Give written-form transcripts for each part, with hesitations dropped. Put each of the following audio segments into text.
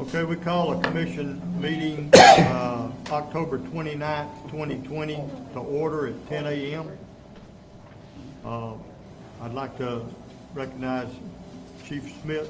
Okay, we call a commission meeting October 29th, 2020 to order at 10 a.m. I'd like to recognize Chief Smith.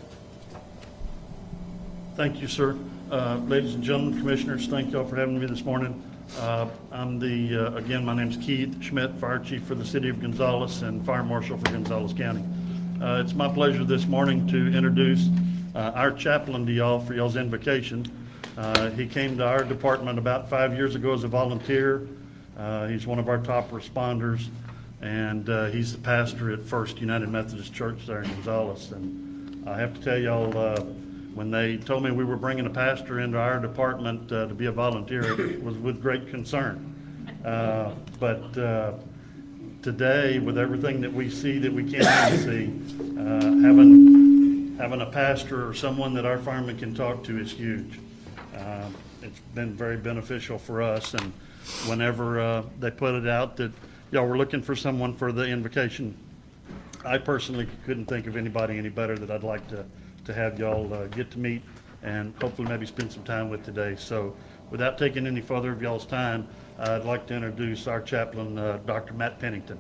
Thank you, sir. Ladies and gentlemen, commissioners, thank you all for having me this morning. Again, my name's Keith Schmidt, Fire Chief for the City of Gonzales and Fire Marshal for Gonzales County. It's my pleasure this morning to introduce our chaplain to y'all for y'all's invocation. He came to our department about 5 years ago as a volunteer. He's one of our top responders, and he's the pastor at First United Methodist Church there in Gonzales. And I have to tell y'all, when they told me we were bringing a pastor into our department to be a volunteer, it was with great concern. But today, with everything that we see that we can't even see, having a pastor or someone that our firemen can talk to is huge. It's been very beneficial for us, and whenever they put it out that y'all were looking for someone for the invocation, I personally couldn't think of anybody any better that I'd like to have y'all get to meet and hopefully maybe spend some time with today. So without taking any further of y'all's time, I'd like to introduce our chaplain, Dr. Matt Pennington.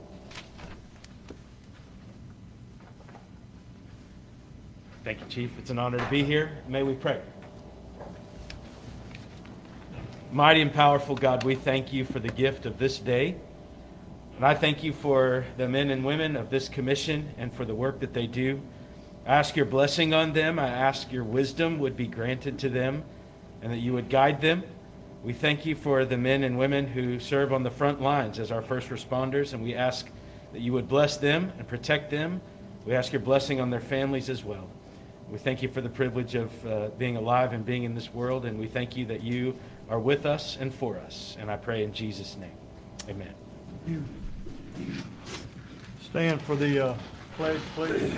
Thank you, Chief. It's an honor to be here. May we pray. Mighty and powerful God, we thank you for the gift of this day. And I thank you for the men and women of this commission and for the work that they do. I ask your blessing on them. I ask your wisdom would be granted to them and that you would guide them. We thank you for the men and women who serve on the front lines as our first responders, and we ask that you would bless them and protect them. We ask your blessing on their families as well. We thank you for the privilege of being alive and being in this world, and we thank you that you are with us and for us. And I pray in Jesus' name. Amen. Stand for the pledge, please.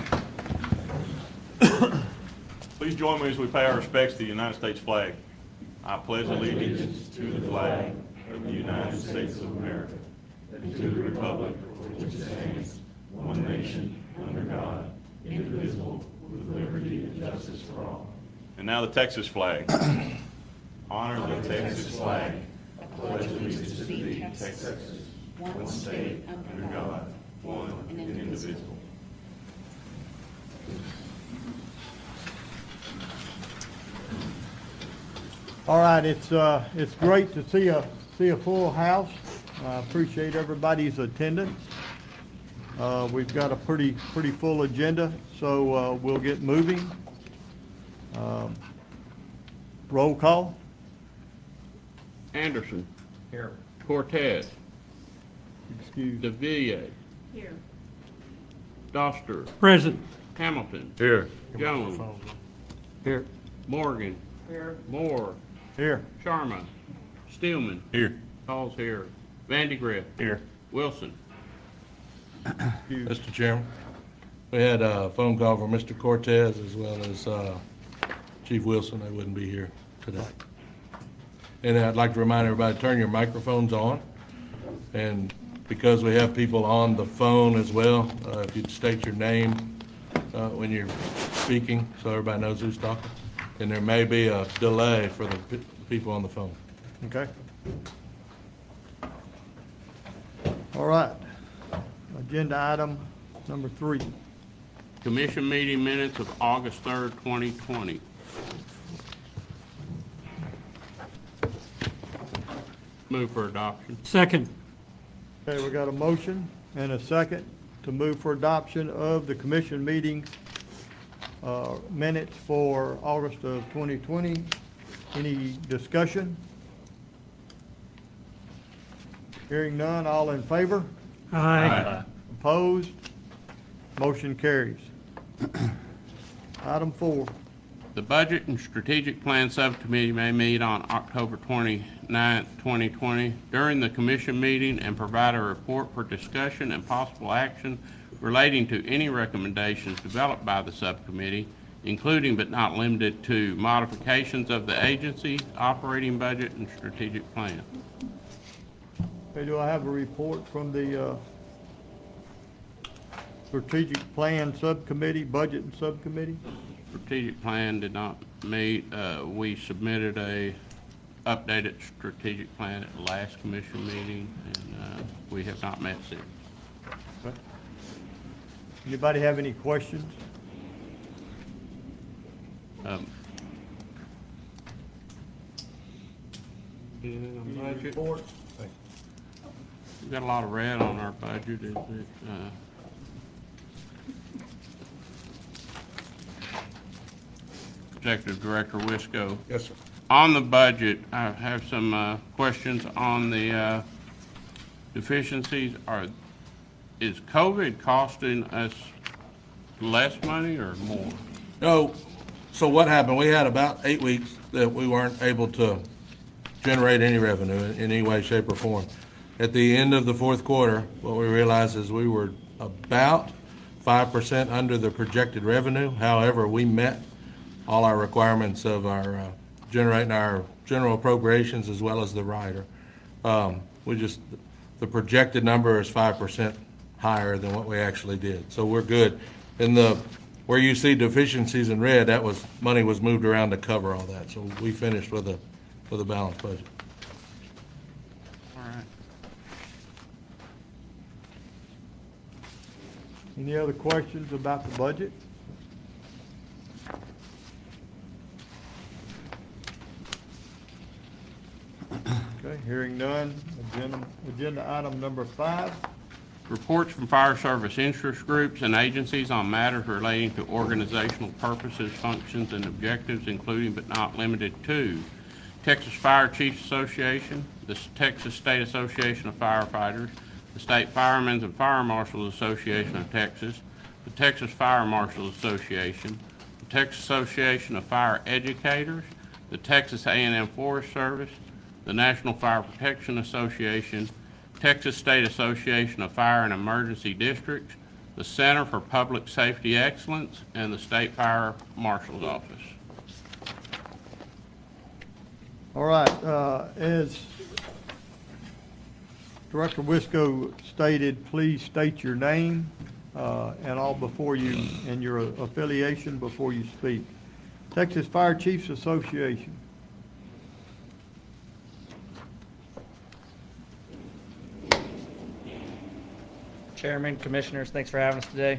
Please join me as we pay our respects to the United States flag. I pledge allegiance to the flag of the United States of America and to the republic for which it stands, one nation, under God, indivisible, with liberty and justice for all. And now the Texas flag. Honor the Texas flag. I pledge allegiance to thee, Texas, one state, under God, one and indivisible. All right, it's great to see a full house. I appreciate everybody's attendance. We've got a pretty full agenda, so we'll get moving. Roll call. Anderson. Here. Cortez. Excuse. DeVilliers. Here. Doster. Present. Hamilton. Here. Jones. Here. Morgan. Here. Moore. Here. Sharma. Stillman. Here. Hall's here. Vandegrift. Here. Wilson. Mr. Chairman, we had a phone call from Mr. Cortez as well as Chief Wilson. They wouldn't be here today. And I'd like to remind everybody to turn your microphones on. And because we have people on the phone as well, if you'd state your name when you're speaking so everybody knows who's talking. And there may be a delay for the people on the phone. Okay. All right. Agenda item number 3. Commission meeting minutes of August 3rd, 2020. Move for adoption. Second. Okay, we got a motion and a second to move for adoption of the commission meeting minutes for August of 2020. Any discussion? Hearing none, all in favor? Aye. Opposed? Motion carries. Item 4. The Budget and Strategic Plan Subcommittee may meet on October 29th, 2020 during the commission meeting and provide a report for discussion and possible action relating to any recommendations developed by the subcommittee, including but not limited to modifications of the agency, operating budget, and strategic plan. Okay, do I have a report from the Strategic Plan Subcommittee, Budget and Subcommittee? Strategic plan did not meet. We submitted a updated strategic plan at the last commission meeting, and we have not met since. Anybody have any questions? Budget. We've got a lot of red on our budget. Is it, Executive Director Wisco. Yes, sir. On the budget, I have some questions on the deficiencies. Is COVID costing us less money or more? No, so what happened, we had about 8 weeks that we weren't able to generate any revenue in any way, shape, or form. At the end of the fourth quarter, what we realized is we were about 5% under the projected revenue. However, we met all our requirements of our generating our general appropriations as well as the rider. The projected number is 5% higher than what we actually did, so we're good. Where you see deficiencies in red, money was moved around to cover all that, so we finished with a balanced budget. All right. Any other questions about the budget? Okay, hearing none. Agenda item number 5. Reports from fire service interest groups and agencies on matters relating to organizational purposes, functions, and objectives, including but not limited to Texas Fire Chiefs Association, the Texas State Association of Firefighters, the State Firemen's and Fire Marshals Association of Texas, the Texas Fire Marshals Association, the Texas Association of Fire Educators, the Texas A&M Forest Service, the National Fire Protection Association, Texas State Association of Fire and Emergency Districts, the Center for Public Safety Excellence, and the State Fire Marshal's Office. All right, as Director Wisco stated, please state your name and all before you, and your affiliation before you speak. Texas Fire Chiefs Association. Chairman, Commissioners, thanks for having us today.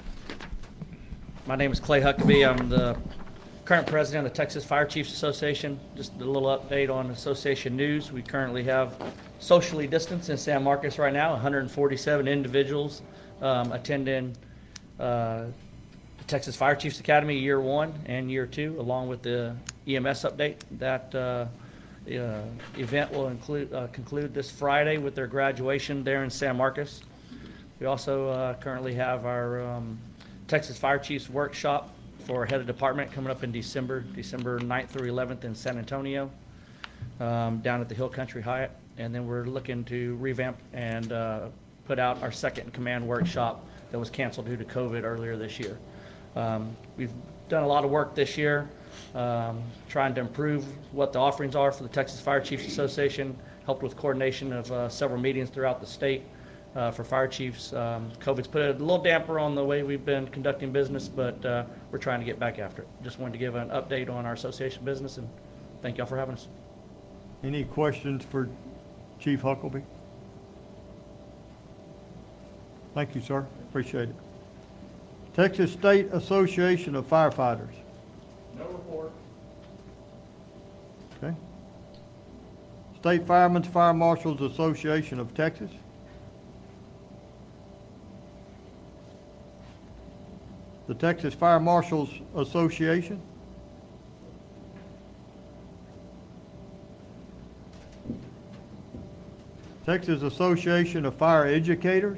My name is Clay Huckabee. I'm the current president of the Texas Fire Chiefs Association. Just a little update on association news. We currently have socially distanced in San Marcos right now, 147 individuals attending the Texas Fire Chiefs Academy Year 1 and Year 2, along with the EMS update. That event will conclude this Friday with their graduation there in San Marcos. We also currently have our Texas Fire Chiefs Workshop for Head of Department coming up in December 9th through 11th in San Antonio, down at the Hill Country Hyatt. And then we're looking to revamp and put out our second command workshop that was canceled due to COVID earlier this year. We've done a lot of work this year trying to improve what the offerings are for the Texas Fire Chiefs Association, helped with coordination of several meetings throughout the state for fire chiefs. COVID's put a little damper on the way we've been conducting business, but we're trying to get back after it. Just wanted to give an update on our association business, and thank y'all for having us. Any questions for Chief Huckabee? Thank you, sir. Appreciate it. Texas State Association of Firefighters. No report. Okay. State Firemen's Fire Marshals Association of Texas. The Texas Fire Marshals Association. Texas Association of Fire Educators.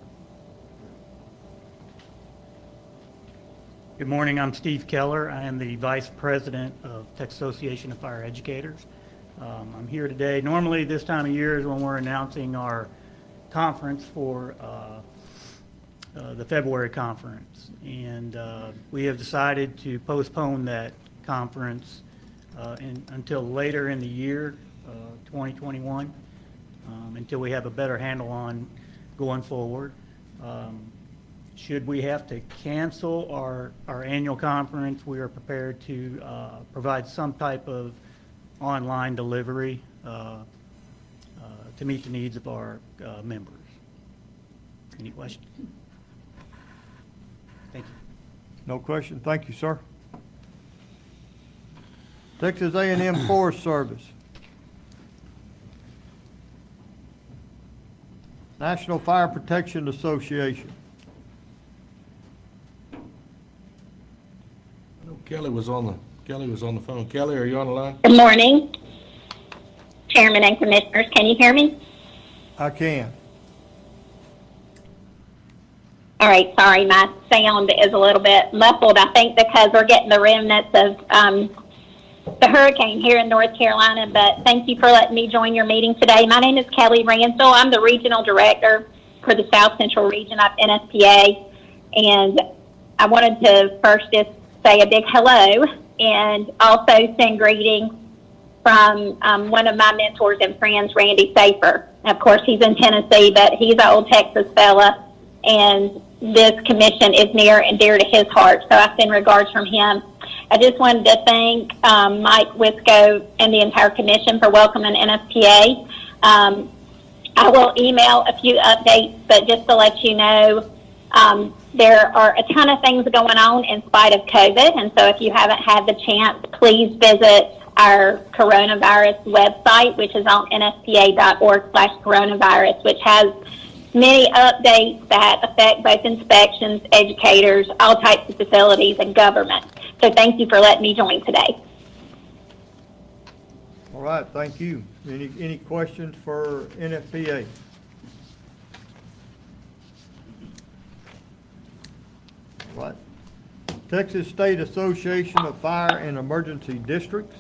Good morning, I'm Steve Keller. I am the Vice President of Texas Association of Fire Educators. I'm here today. Normally this time of year is when we're announcing our conference for the February conference. And we have decided to postpone that conference until later in the year, 2021, until we have a better handle on going forward. Should we have to cancel our annual conference, we are prepared to provide some type of online delivery to meet the needs of our members. Any questions? Thank you. No question. Thank you, sir. Texas A&M Forest Service. National Fire Protection Association. I know Kelly was on the phone. Kelly, are you on the line? Good morning, Chairman and Commissioners. Can you hear me? I can. All right, sorry, my sound is a little bit muffled, I think, because we're getting the remnants of the hurricane here in North Carolina, but thank you for letting me join your meeting today. My name is Kelly Ransell. I'm the Regional Director for the South Central region of NFPA, and I wanted to first just say a big hello and also send greetings from one of my mentors and friends, Randy Safer. Of course, he's in Tennessee, but he's an old Texas fella, and this commission is near and dear to his heart, so I send regards from him. I just wanted to thank Mike Wisco and the entire commission for welcoming NFPA. I will email a few updates, but just to let you know, there are a ton of things going on in spite of COVID, and so if you haven't had the chance, please visit our coronavirus website, which is on nfpa.org/coronavirus, which has many updates that affect both inspections, educators, all types of facilities, and government. So thank you for letting me join today. All right, thank you. Any questions for NFPA? All right. Texas State Association of Fire and Emergency Districts.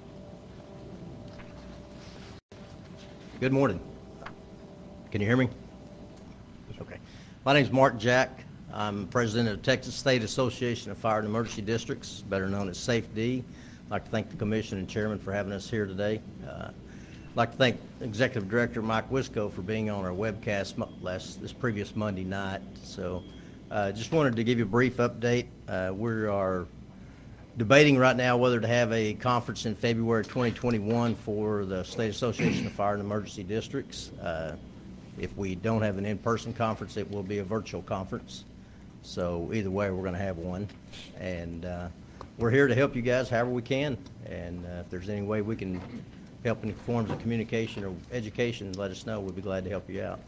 Good morning. Can you hear me? Okay. My name is Mark Jack. I'm president of Texas State Association of Fire and Emergency Districts, better known as SAFE-D. I'd like to thank the commission and chairman for having us here today. I'd like to thank Executive Director Mike Wisco for being on our webcast this previous Monday night. So just wanted to give you a brief update. We are debating right now whether to have a conference in February 2021 for the State Association of Fire and Emergency Districts. If we don't have an in-person conference, it will be a virtual conference. So either way, we're going to have one. And we're here to help you guys however we can. And if there's any way we can help in forms of communication or education, let us know. We'd be glad to help you out.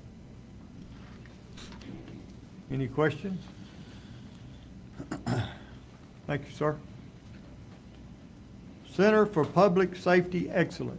Any questions? Thank you, sir. Center for Public Safety Excellence.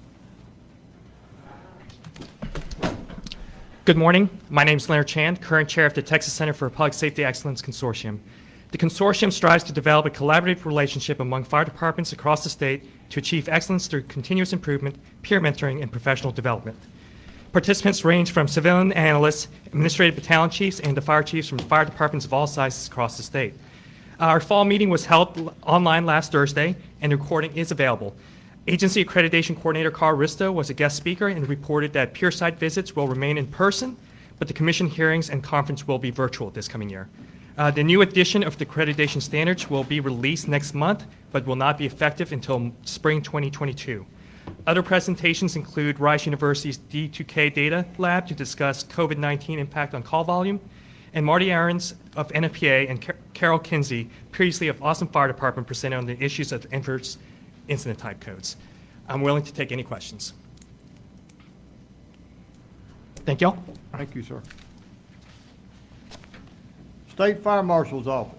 Good morning. My name is Leonard Chand, current chair of the Texas Center for Public Safety Excellence Consortium. The consortium strives to develop a collaborative relationship among fire departments across the state to achieve excellence through continuous improvement, peer mentoring, and professional development. Participants range from civilian analysts, administrative battalion chiefs, and the fire chiefs from fire departments of all sizes across the state. Our fall meeting was held online last Thursday, and the recording is available. Agency Accreditation Coordinator Carl Risto was a guest speaker and reported that peer site visits will remain in person, but the commission hearings and conference will be virtual this coming year. The new edition of the accreditation standards will be released next month, but will not be effective until spring 2022. Other presentations include Rice University's D2K Data Lab to discuss COVID-19 impact on call volume, and Marty Aarons of NFPA and Carol Kinsey, previously of Austin Fire Department, presented on the issues of inverse incident type codes. I'm willing to take any questions. Thank you all. Thank you, sir. State Fire Marshal's Office.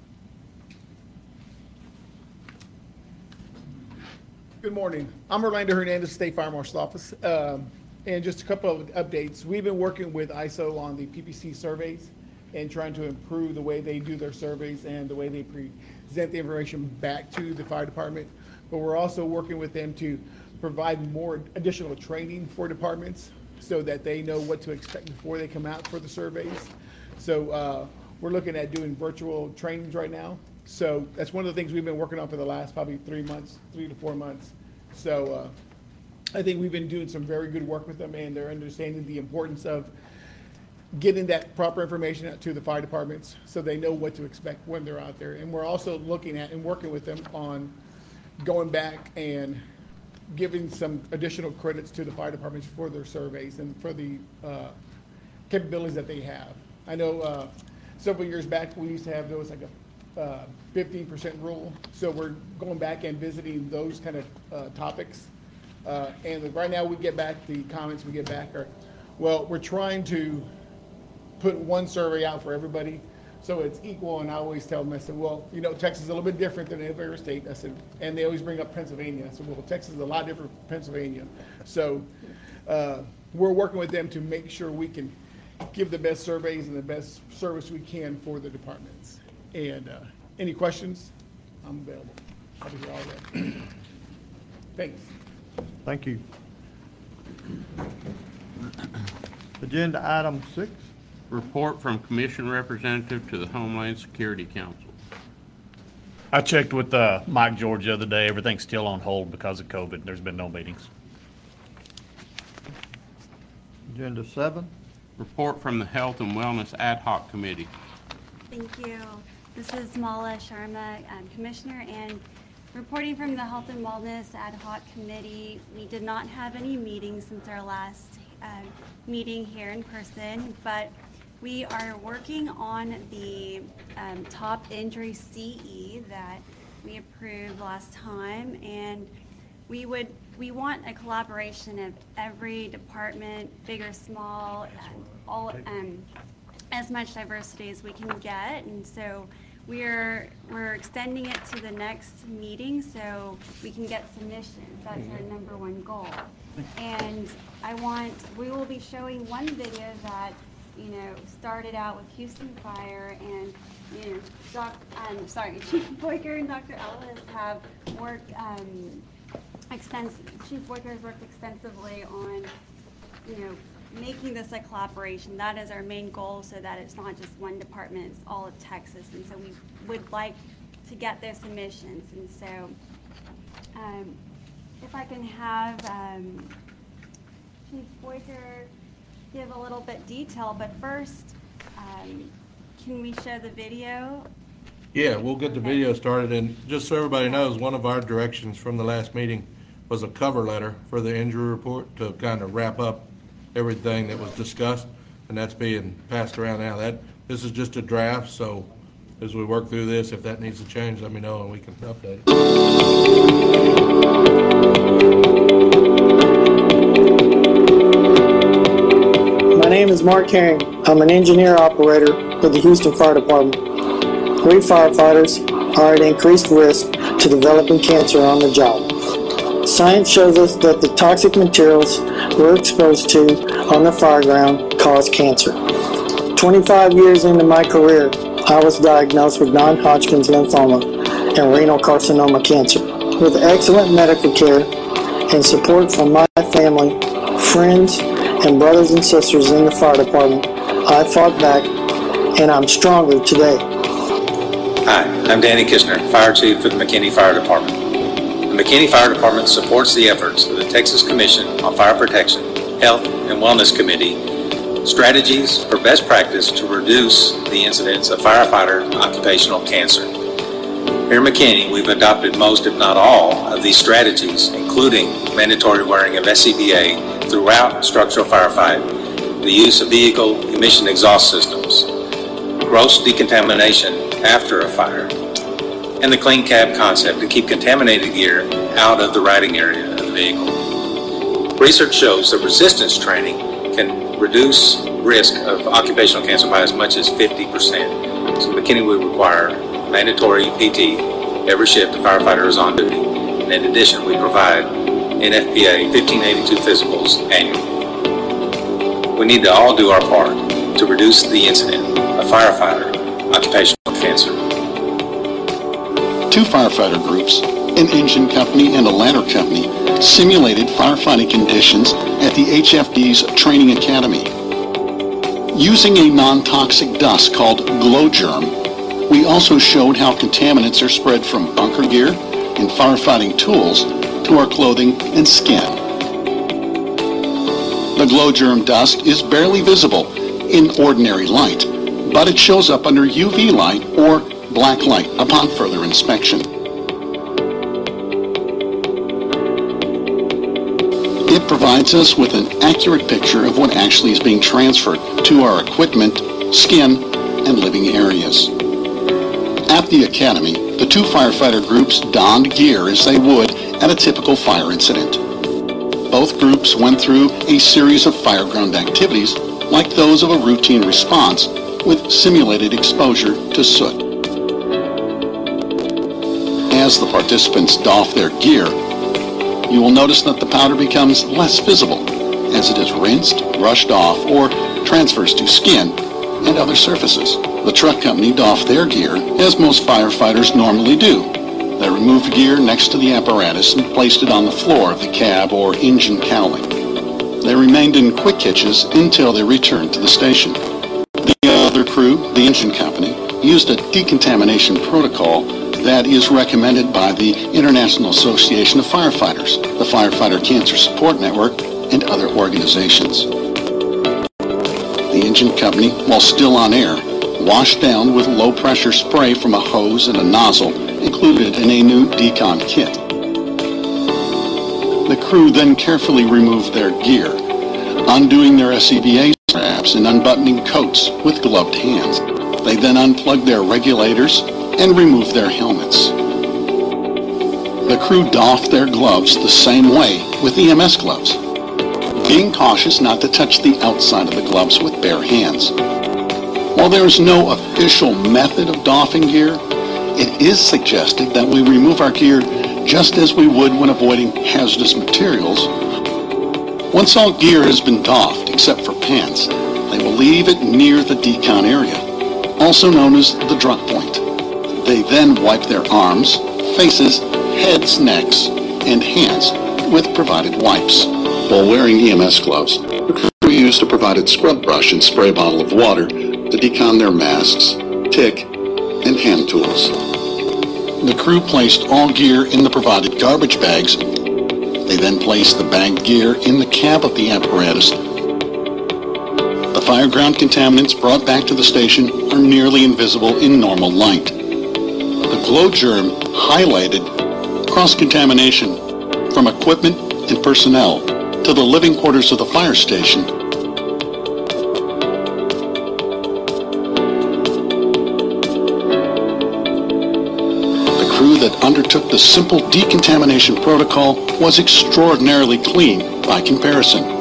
Good morning. I'm Orlando Hernandez, State Fire Marshal's Office. And just a couple of updates. We've been working with ISO on the PPC surveys and trying to improve the way they do their surveys and the way they present the information back to the fire department. But we're also working with them to provide more additional training for departments so that they know what to expect before they come out for the surveys. So we're looking at doing virtual trainings right now. So that's one of the things we've been working on for the last probably 3 to 4 months. So I think we've been doing some very good work with them, and they're understanding the importance of getting that proper information out to the fire departments so they know what to expect when they're out there. And we're also looking at and working with them on going back and giving some additional credits to the fire departments for their surveys and for the capabilities that they have. I know several years back, we used to have those like a 15% rule. So we're going back and visiting those kind of topics. And right now we get back, the comments we get back are, well, we're trying to put one survey out for everybody so it's equal. And I always tell them, I said, well, you know, Texas is a little bit different than every other state. I said, and they always bring up Pennsylvania. I said, well, Texas is a lot different from Pennsylvania. So we're working with them to make sure we can give the best surveys and the best service we can for the departments. And any questions, I'm available. I'll be here all day. Thanks. Thank you. Agenda item 6. Report from Commission Representative to the Homeland Security Council. I checked with Mike George the other day. Everything's still on hold because of COVID. There's been no meetings. Agenda 7. Report from the Health and Wellness Ad Hoc Committee. Thank you. This is Mala Sharma, Commissioner, and reporting from the Health and Wellness Ad Hoc Committee. We did not have any meetings since our last meeting here in person, but we are working on the top injury CE that we approved last time, and we want a collaboration of every department, big or small, all as much diversity as we can get, and so we're extending it to the next meeting so we can get submissions. That's our number one goal. And we will be showing one video that, you know, started out with Houston Fire, and, you know, Chief Boyker and Dr. Ellis have worked Chief Boyker has worked extensively on, you know, making this a collaboration. That is our main goal, so that it's not just one department, it's all of Texas. And so we would like to get those submissions. And so if I can have Chief Boyker give a little bit detail, but first, can we show the video? Yeah, we'll get the video started, and just so everybody knows, one of our directions from the last meeting was a cover letter for the injury report to kind of wrap up everything that was discussed, and that's being passed around now. This is just a draft, so as we work through this, if that needs to change, let me know and we can update it. My name is Mark Herring. I'm an engineer operator with the Houston Fire Department. We firefighters are at increased risk to developing cancer on the job. Science shows us that the toxic materials we're exposed to on the fire ground cause cancer. 25 years into my career, I was diagnosed with non-Hodgkin's lymphoma and renal carcinoma cancer. With excellent medical care and support from my family, friends, and brothers and sisters in the fire department, I fought back, and I'm stronger today. Hi, I'm Danny Kishner, Fire Chief for the McKinney Fire Department. The McKinney Fire Department supports the efforts of the Texas Commission on Fire Protection, Health and Wellness Committee, strategies for best practice to reduce the incidence of firefighter occupational cancer. Here at McKinney, we've adopted most, if not all, of these strategies, including mandatory wearing of SCBA throughout structural firefight, the use of vehicle emission exhaust systems, gross decontamination after a fire, and the clean cab concept to keep contaminated gear out of the riding area of the vehicle. Research shows that resistance training can reduce risk of occupational cancer by as much as 50%. So McKinney would require mandatory PT every shift a firefighter is on duty. And in addition, we provide NFPA 1582 physicals annually. We need to all do our part to reduce the incidence of firefighter occupational cancer. Two firefighter groups, an engine company and a ladder company, simulated firefighting conditions at the HFD's Training Academy. Using a non-toxic dust called GlowGerm, we also showed how contaminants are spread from bunker gear and firefighting tools to our clothing and skin. The GlowGerm dust is barely visible in ordinary light, but it shows up under UV light or black light upon further inspection. It provides us with an accurate picture of what actually is being transferred to our equipment, skin, and living areas. At the Academy, the two firefighter groups donned gear as they would at a typical fire incident. Both groups went through a series of fireground activities like those of a routine response with simulated exposure to soot. As the participants doff their gear, you will notice that the powder becomes less visible as it is rinsed, brushed off, or transfers to skin and other surfaces. The truck company doffed their gear as most firefighters normally do. They removed gear next to the apparatus and placed it on the floor of the cab or engine cowling. They remained in quick hitches until they returned to the station. The other crew, the engine company, used a decontamination protocol that is recommended by the International Association of Firefighters, the Firefighter Cancer Support Network, and other organizations. The engine company, while still on air, washed down with low-pressure spray from a hose and a nozzle included in a new decon kit. The crew then carefully removed their gear, undoing their SCBA straps and unbuttoning coats with gloved hands. They then unplugged their regulators and removed their helmets. The crew doffed their gloves the same way with EMS gloves, being cautious not to touch the outside of the gloves with bare hands. While there is no official method of doffing gear, it is suggested that we remove our gear just as we would when avoiding hazardous materials. Once all gear has been doffed except for pants, they will leave it near the decon area, also known as the drop point. They then wipe their arms, faces, heads, necks, and hands with provided wipes. While wearing EMS gloves, the crew used a provided scrub brush and spray bottle of water to decon their masks, tick, and hand tools. The crew placed all gear in the provided garbage bags. They then placed the bagged gear in the cab of the apparatus. The fireground contaminants brought back to the station are nearly invisible in normal light. The glow germ highlighted cross-contamination from equipment and personnel to the living quarters of the fire station. The crew that undertook the simple decontamination protocol was extraordinarily clean by comparison.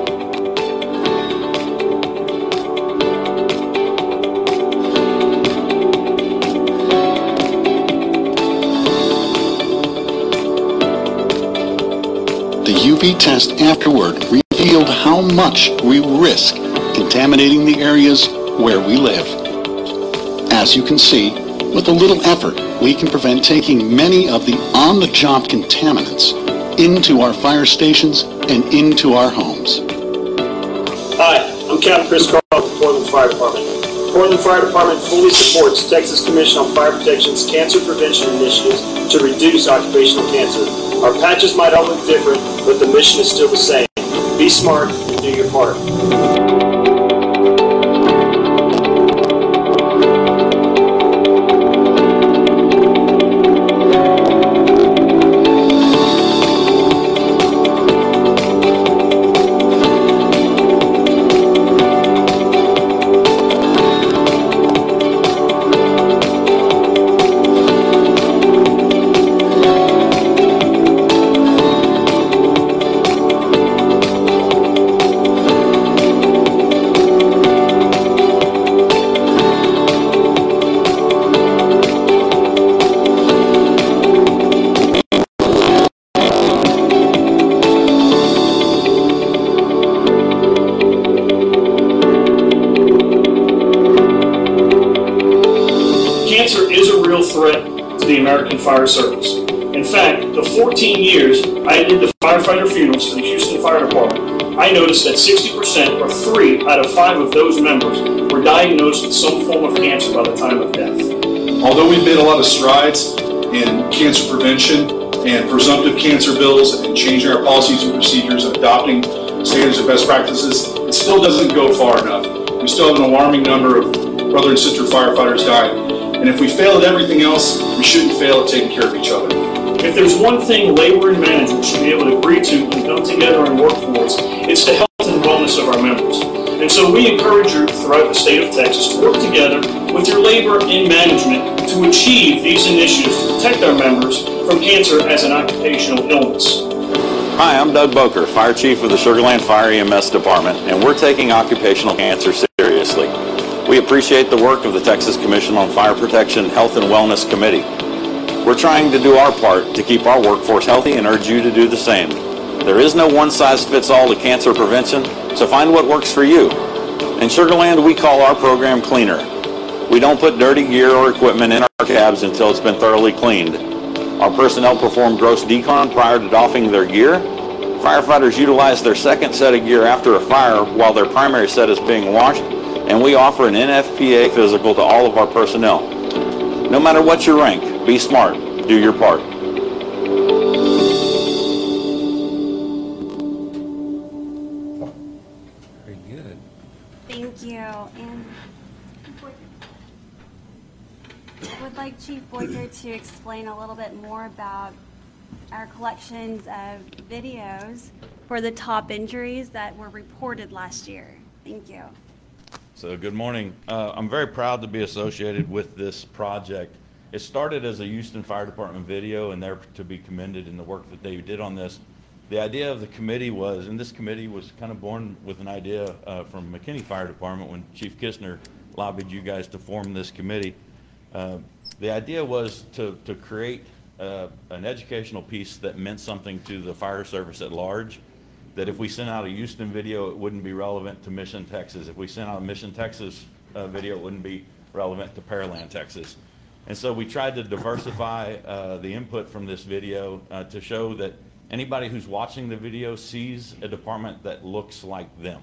The UV test afterward revealed how much we risk contaminating the areas where we live. As you can see, with a little effort, we can prevent taking many of the on-the-job contaminants into our fire stations and into our homes. Hi, I'm Captain Chris Carl with the Portland Fire Department. The Portland Fire Department fully supports Texas Commission on Fire Protection's cancer prevention initiatives to reduce occupational cancer. Our patches might all look different, but the mission is still the same. Be smart and do your part. Fire Service. In fact, the 14 years I did the firefighter funerals for the Houston Fire Department, I noticed that 60% or 3 out of 5 of those members were diagnosed with some form of cancer by the time of death. Although we've made a lot of strides in cancer prevention and presumptive cancer bills and changing our policies and procedures and adopting standards and best practices, it still doesn't go far enough. We We still have an alarming number of brother and sister firefighters dying. And if we fail at everything else, we shouldn't fail at taking care of each other. If there's one thing labor and management should be able to agree to when come together and work towards, it's the health and wellness of our members. And so we encourage you throughout the state of Texas to work together with your labor and management to achieve these initiatives to protect our members from cancer as an occupational illness. Hi, I'm Doug Boker, Fire Chief of the Sugar Land Fire EMS Department, and we're taking occupational cancer seriously. We appreciate the work of the Texas Commission on Fire Protection Health and Wellness Committee. We're trying to do our part to keep our workforce healthy and urge you to do the same. There is no one-size-fits-all to cancer prevention, so find what works for you. In Sugar Land, we call our program Cleaner. We don't put dirty gear or equipment in our cabs until it's been thoroughly cleaned. Our personnel perform gross decon prior to doffing their gear. Firefighters utilize their second set of gear after a fire while their primary set is being washed, and we offer an NFPA physical to all of our personnel. No matter what your rank, be smart, do your part. Very good. Thank you. And I would like Chief Boyker to explain a little bit more about our collections of videos for the top injuries that were reported last year. Thank you. So good morning. I'm very proud to be associated with this project. It started as a Houston Fire Department video, and they're to be commended in the work that they did on this. The idea of the committee was, and this committee was kind of born with an idea from McKinney Fire Department when Chief Kistner lobbied you guys to form this committee. The idea was to create an educational piece that meant something to the fire service at large, that if we sent out a Houston video, it wouldn't be relevant to Mission, Texas. If we sent out a Mission, Texas video, it wouldn't be relevant to Pearland, Texas. And so we tried to diversify the input from this video to show that anybody who's watching the video sees a department that looks like them.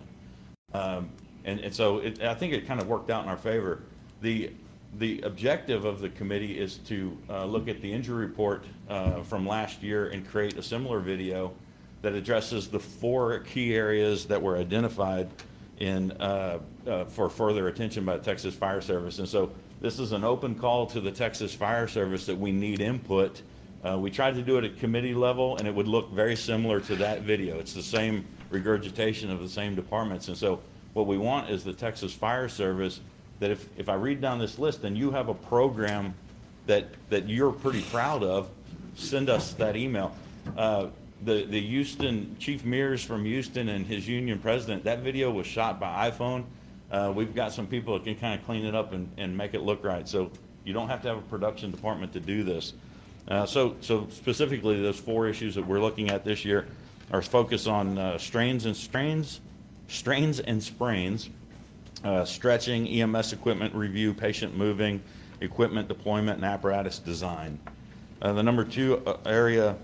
And so I think it kind of worked out in our favor. The objective of the committee is to look at the injury report from last year and create a similar video that addresses the 4 key areas that were identified in for further attention by the Texas Fire Service. And so this is an open call to the Texas Fire Service that we need input. We tried to do it at committee level, and it would look very similar to that video. It's the same regurgitation of the same departments. And so what we want is the Texas Fire Service that if I read down this list and you have a program that you're pretty proud of, send us that email. The Houston, Chief Mears from Houston and his union president, that video was shot by iPhone. We've got some people that can kind of clean it up and make it look right. So you don't have to have a production department to do this. So specifically, those 4 issues that we're looking at this year are focused on strains and sprains, stretching, EMS equipment review, patient moving, equipment deployment, and apparatus design. The number 2 area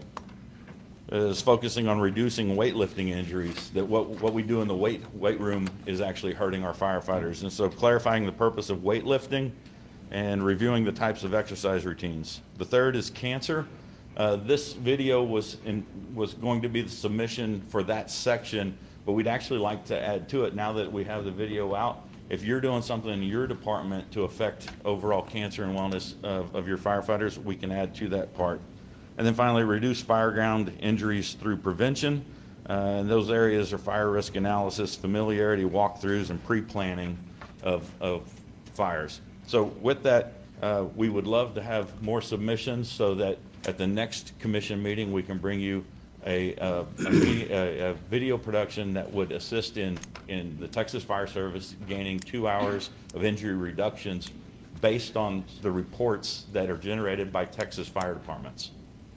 is focusing on reducing weightlifting injuries, that what we do in the weight room is actually hurting our firefighters. And so clarifying the purpose of weightlifting and reviewing the types of exercise routines. The 3rd is cancer. This video was going to be the submission for that section, but we'd actually like to add to it now that we have the video out. If you're doing something in your department to affect overall cancer and wellness of your firefighters, we can add to that part. And then finally, reduce fireground injuries through prevention. And those areas are fire risk analysis, familiarity walkthroughs, and pre-planning of fires. So with that, we would love to have more submissions so that at the next commission meeting, we can bring you a video production that would assist in the Texas Fire Service gaining 2 hours of injury reductions based on the reports that are generated by Texas fire departments.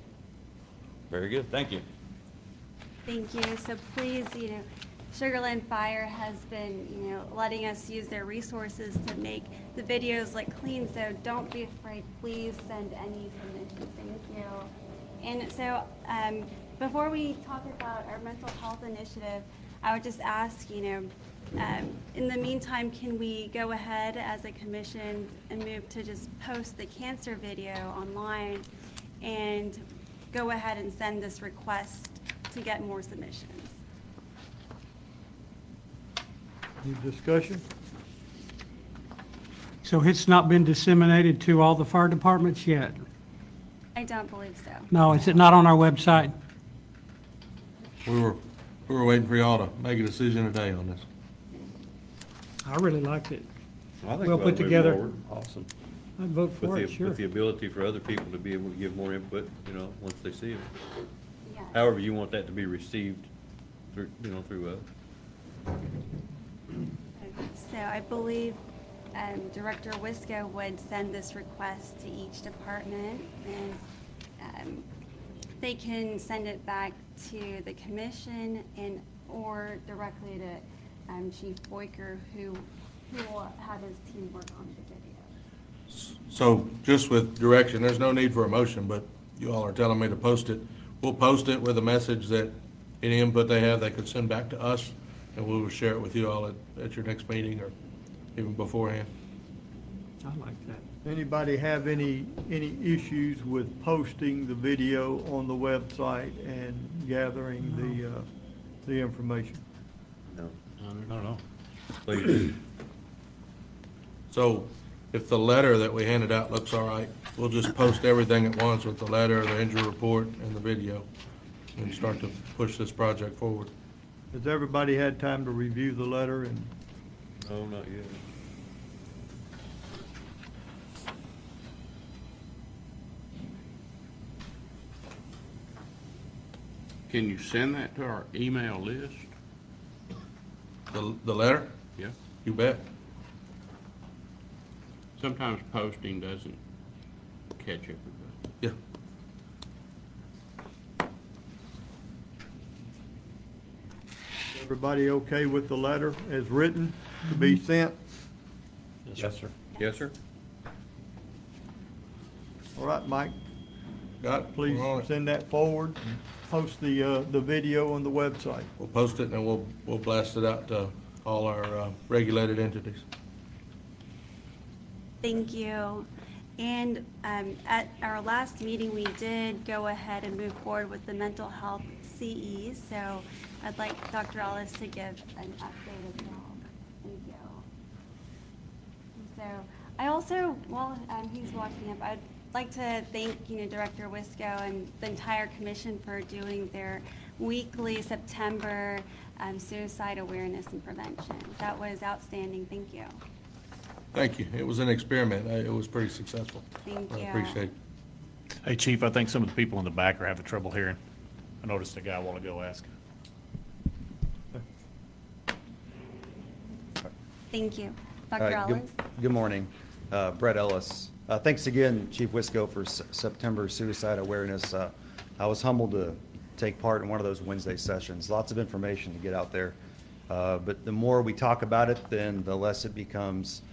Very good. Thank you. Thank you. So please, Sugar Land Fire has been, letting us use their resources to make the videos look clean. So don't be afraid. Please send any submissions. Thank you. And so before we talk about our mental health initiative, I would just ask, in the meantime, can we go ahead as a commission and move to just post the cancer video online and go ahead and send this request to get more submissions? Any discussion? So it's not been disseminated to all the fire departments yet? I don't believe so. No, is it not on our website? We were waiting for y'all to make a decision today on this. I really liked it. I think Well we ought put to move together. forward. Awesome. I'd vote for it, sure. With the ability for other people to be able to give more input, you know, once they see it. Yes. However you want that to be received through, you know, through us. So I believe Director Wisco would send this request to each department, and they can send it back to the commission and or directly to Chief Boyker, who will have his team work on the video. So just with direction, there's no need for a motion, but you all are telling me to post it. We'll post it with a message that any input they have, they could send back to us, and we will share it with you all at your next meeting or even beforehand. I like that. Anybody have any issues with posting the video on the website and gathering the information? No. No. Please. So if the letter that we handed out looks all right, we'll just post everything at once with the letter, the injury report, and the video, and start to push this project forward. Has everybody had time to review the letter? And No, not yet. Can you send that to our email list? The letter? Yeah. You bet. Sometimes posting doesn't catch everybody. Yeah. everybody okay with the letter as written to be sent? Yes, sir. Yes, sir. All right, Mike. Got it. Please We're on it. send that forward. Post the video on the website. We'll post it and we'll blast it out to all our regulated entities. Thank you. And at our last meeting, we did go ahead and move forward with the mental health CE. So I'd like Dr. Ellis to give an update as well. Thank you. So I also, while he's walking up, I'd like to thank Director Wisco and the entire commission for doing their weekly September suicide awareness and prevention. That was outstanding. Thank you. Thank you. It was an experiment. It was pretty successful. Thank I you. appreciate it. Hey, Chief, I think some of the people in the back are having trouble hearing. I noticed a guy a while ago ask. Thank you. Dr. Ellis? Good morning. Brett Ellis. Thanks again, Chief Wisco, for September Suicide Awareness. I was humbled to take part in one of those Wednesday sessions. Lots of information to get out there. But the more we talk about it, then the less it becomes.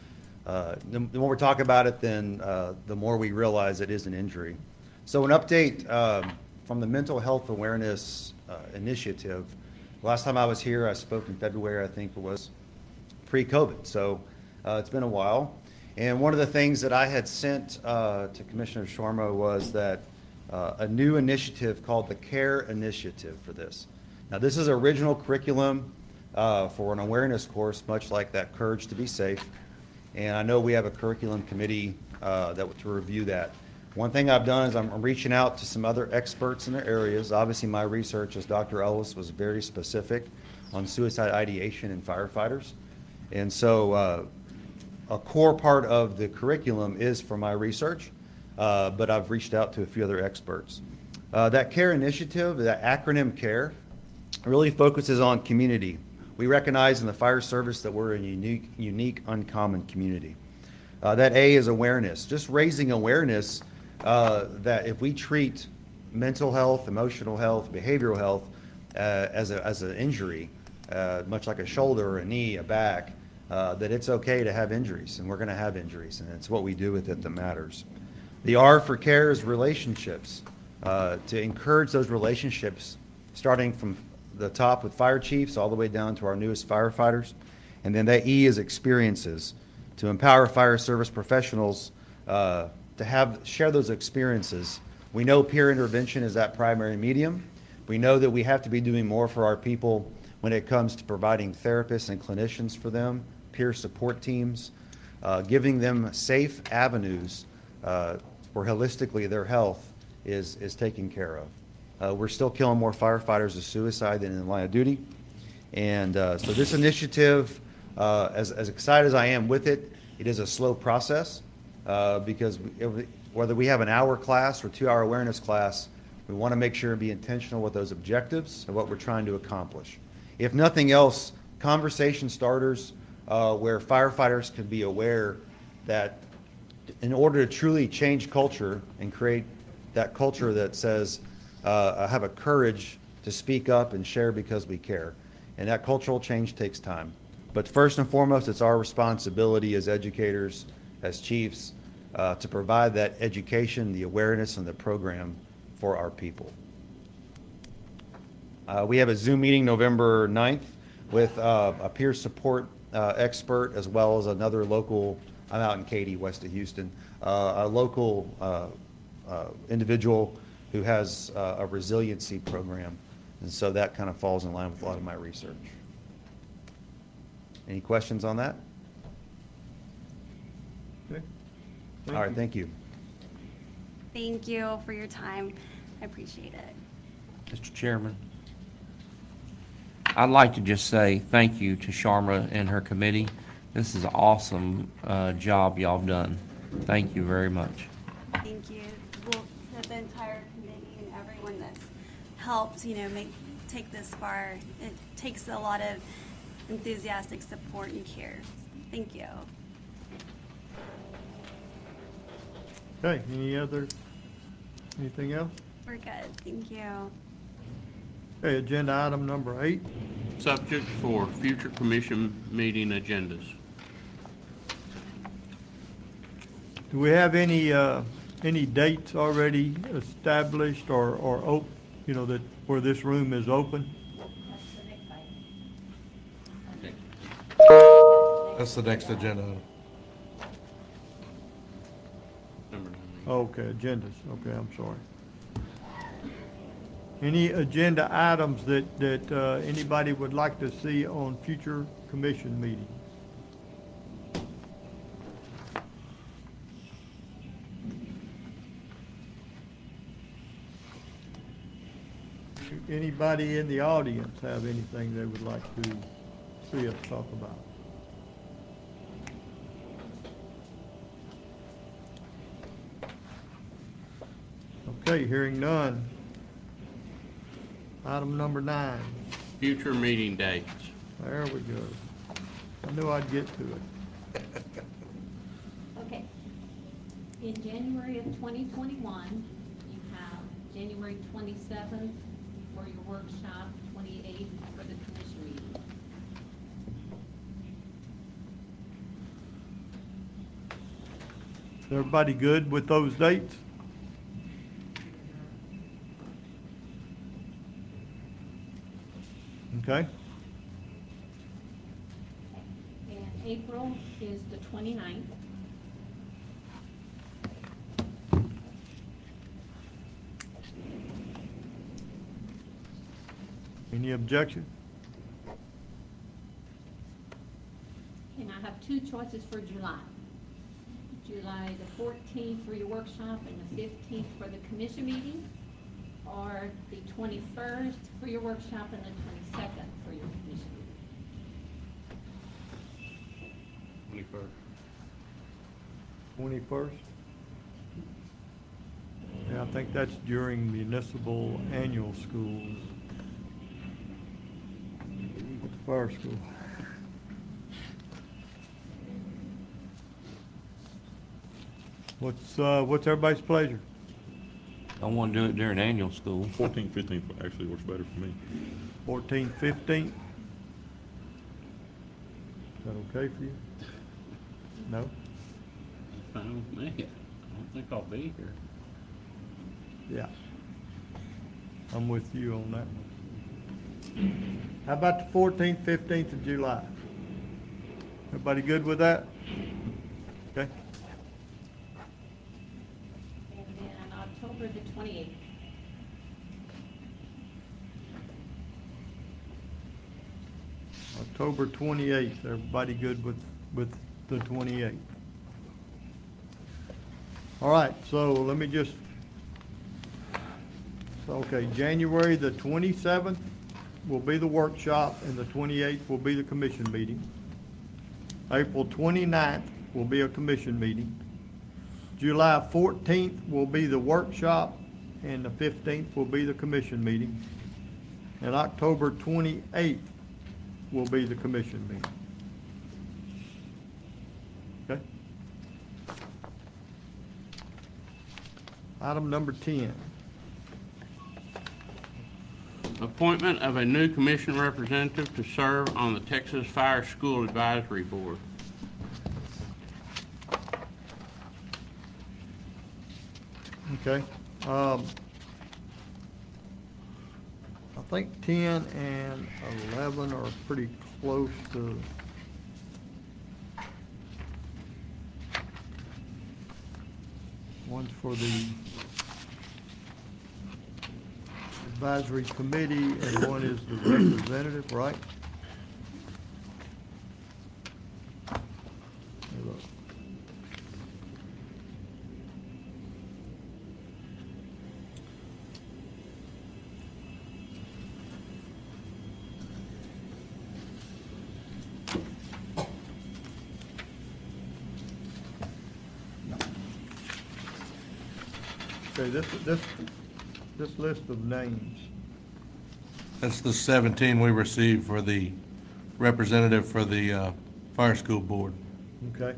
The more we talk about it, then the more we realize it is an injury. So an update from the Mental Health Awareness Initiative. Last time I was here, I spoke in February, I think it was pre-COVID. So it's been a while. And one of the things that I had sent to Commissioner Sharma was that a new initiative called the CARE Initiative for this. Now, this is original curriculum for an awareness course, much like that Courage to Be Safe. And I know we have a curriculum committee to review that. One thing I've done is I'm reaching out to some other experts in their areas. Obviously, my research, as Dr. Ellis, was very specific on suicide ideation in firefighters. And so a core part of the curriculum is for my research, but I've reached out to a few other experts. That CARE initiative, that acronym CARE, really focuses on community. We recognize in the fire service that we're a unique, uncommon community. That A is awareness, just raising awareness that if we treat mental health, emotional health, behavioral health as an injury, much like a shoulder, or a knee, a back, that it's okay to have injuries, and we're going to have injuries, and it's what we do with it that matters. The R for CARE is relationships, to encourage those relationships, starting from the top with fire chiefs all the way down to our newest firefighters. And then that E is experiences, to empower fire service professionals to share those experiences. We know peer intervention is that primary medium. We know that we have to be doing more for our people when it comes to providing therapists and clinicians for them, peer support teams. giving them safe avenues where holistically their health is taken care of. We're still killing more firefighters of suicide than in the line of duty. And so this initiative, as excited as I am with it, it is a slow process because whether we have an hour class or 2-hour awareness class, we want to make sure and be intentional with those objectives and what we're trying to accomplish. If nothing else, conversation starters where firefighters can be aware that in order to truly change culture and create that culture that says, have a courage to speak up and share because we care. And that cultural change takes time. But first and foremost, it's our responsibility as educators, as chiefs, to provide that education, the awareness, and the program for our people. We have a Zoom meeting November 9th with a peer support expert as well as another local, I'm out in Katy, west of Houston, a local individual who has a resiliency program. And so that kind of falls in line with a lot of my research. Any questions on that? Okay. All right, thank you. Thank you for your time. I appreciate it. Mr. Chairman, I'd like to just say thank you to Sharma and her committee. This is an awesome job y'all have done. Thank you very much. Thank you. Well, to the entire committee and everyone that's helped, take this far. It takes a lot of enthusiastic support and care. Thank you. Okay, anything else? We're good. Thank you. Okay, agenda item number 8. Subject for future commission meeting agendas. Do we have any dates already established or that where this room is open? That's the next agenda. Okay, agendas. Okay, I'm sorry. Any agenda items that anybody would like to see on future commission meetings? Anybody in the audience have anything they would like to see us talk about? Okay, hearing none. Item number 9. Future meeting dates. There we go. I knew I'd get to it. Okay. In January of 2021, you have January 27th for your workshop, 28th for the commission meeting. Is everybody good with those dates? Okay. And April is the 29th. Any objection? And I have 2 choices for July. July the 14th for your workshop and the 15th for the commission meeting, or the 21st for your workshop and the 22nd for your commission meeting. 21st? Yeah, I think that's during municipal annual schools. At the fire school. What's everybody's pleasure? I want to do it during annual school. 14th, 15th actually works better for me. 14th, 15th? Is that okay for you? No? Fine with me. I don't think I'll be here. Yeah. I'm with you on that one. How about the 14th, 15th of July? Everybody good with that? Okay. And then October the 28th. October 28th, everybody good with the 28th? All right, so let me just, okay, January the 27th will be the workshop, and the 28th will be the commission meeting. April 29th will be a commission meeting. July 14th will be the workshop, and the 15th will be the commission meeting. And October 28th will be the commission meeting. Okay? Item number 10. Appointment of a new commission representative to serve on the Texas Fire School Advisory Board. Okay. I think 10 and 11 are pretty close to. One's for the advisory committee and one is the representative, right? Let me look. Okay, this list of names. That's the 17 we received for the representative for the fire school board. Okay.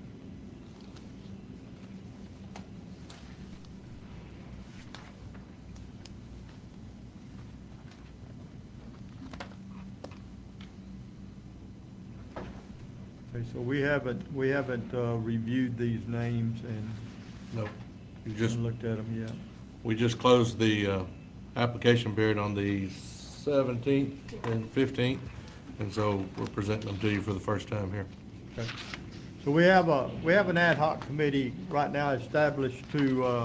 Okay, so we haven't reviewed these names and No. You just looked at them yet. We just closed the application period on the 17th and 15th, and so we're presenting them to you for the first time here. Okay. So we have an ad hoc committee right now established to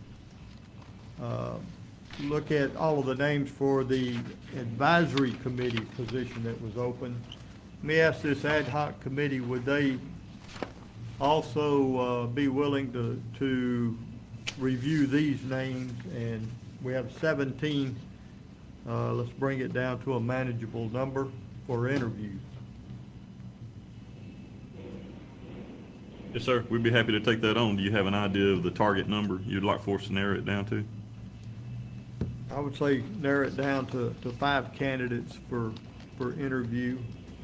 look at all of the names for the advisory committee position that was open. Let me ask this ad hoc committee, would they also be willing to review these names? And we have 17. Let's bring it down to a manageable number for interviews. Yes, sir. We'd be happy to take that on. Do you have an idea of the target number you'd like for us to narrow it down to? I would say narrow it down to 5 candidates for interview.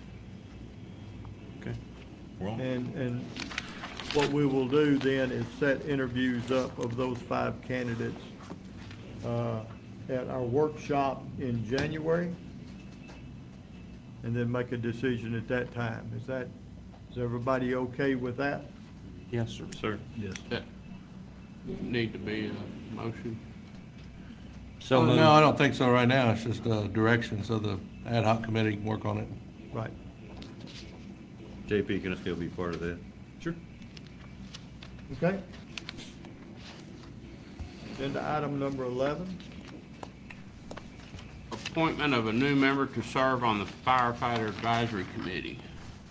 Okay. We're on. And what we will do then is set interviews up of those 5 candidates at our workshop in January, and then make a decision at that time. Is everybody okay with that? Yes, sir. Sir? Yes. That need to be a motion. So moved. No, I don't think so right now. It's just direction, so the ad hoc committee can work on it. Right. JP can still be part of that. Sure. Okay. Agenda item number 11. Appointment of a new member to serve on the Firefighter Advisory Committee.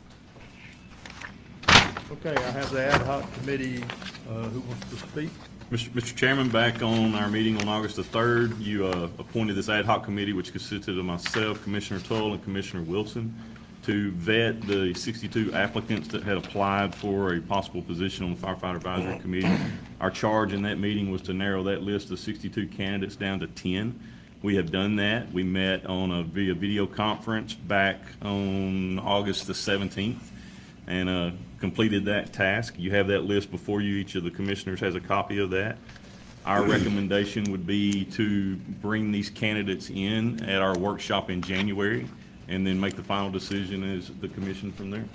Okay, I have the ad hoc committee, who wants to speak? Mr. Chairman, back on our meeting on August the 3rd, you appointed this ad hoc committee, which consisted of myself, Commissioner Tull, and Commissioner Wilson, to vet the 62 applicants that had applied for a possible position on the Firefighter Advisory Committee. Our charge in that meeting was to narrow that list of 62 candidates down to 10. We have done that. We met on via video conference back on August the 17th and completed that task. You have that list before you. Each of the commissioners has a copy of that. Our recommendation would be to bring these candidates in at our workshop in January and then make the final decision as the commission from there.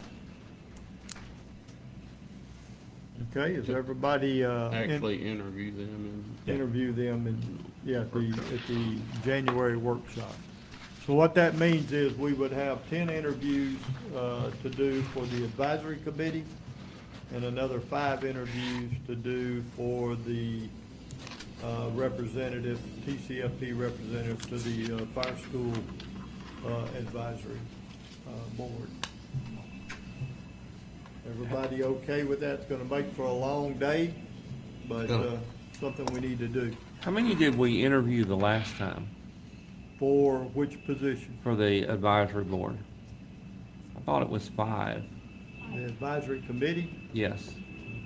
Okay, is everybody, Actually interview them interview them at the January workshop. So what that means is we would have 10 interviews to do for the advisory committee and another 5 interviews to do for the representative, TCFP representative to the fire school advisory board. Everybody okay with that? It's gonna make for a long day. but something we need to do. How many did we interview the last time For which position? for the advisory board? I thought it was 5. The advisory committee? Yes.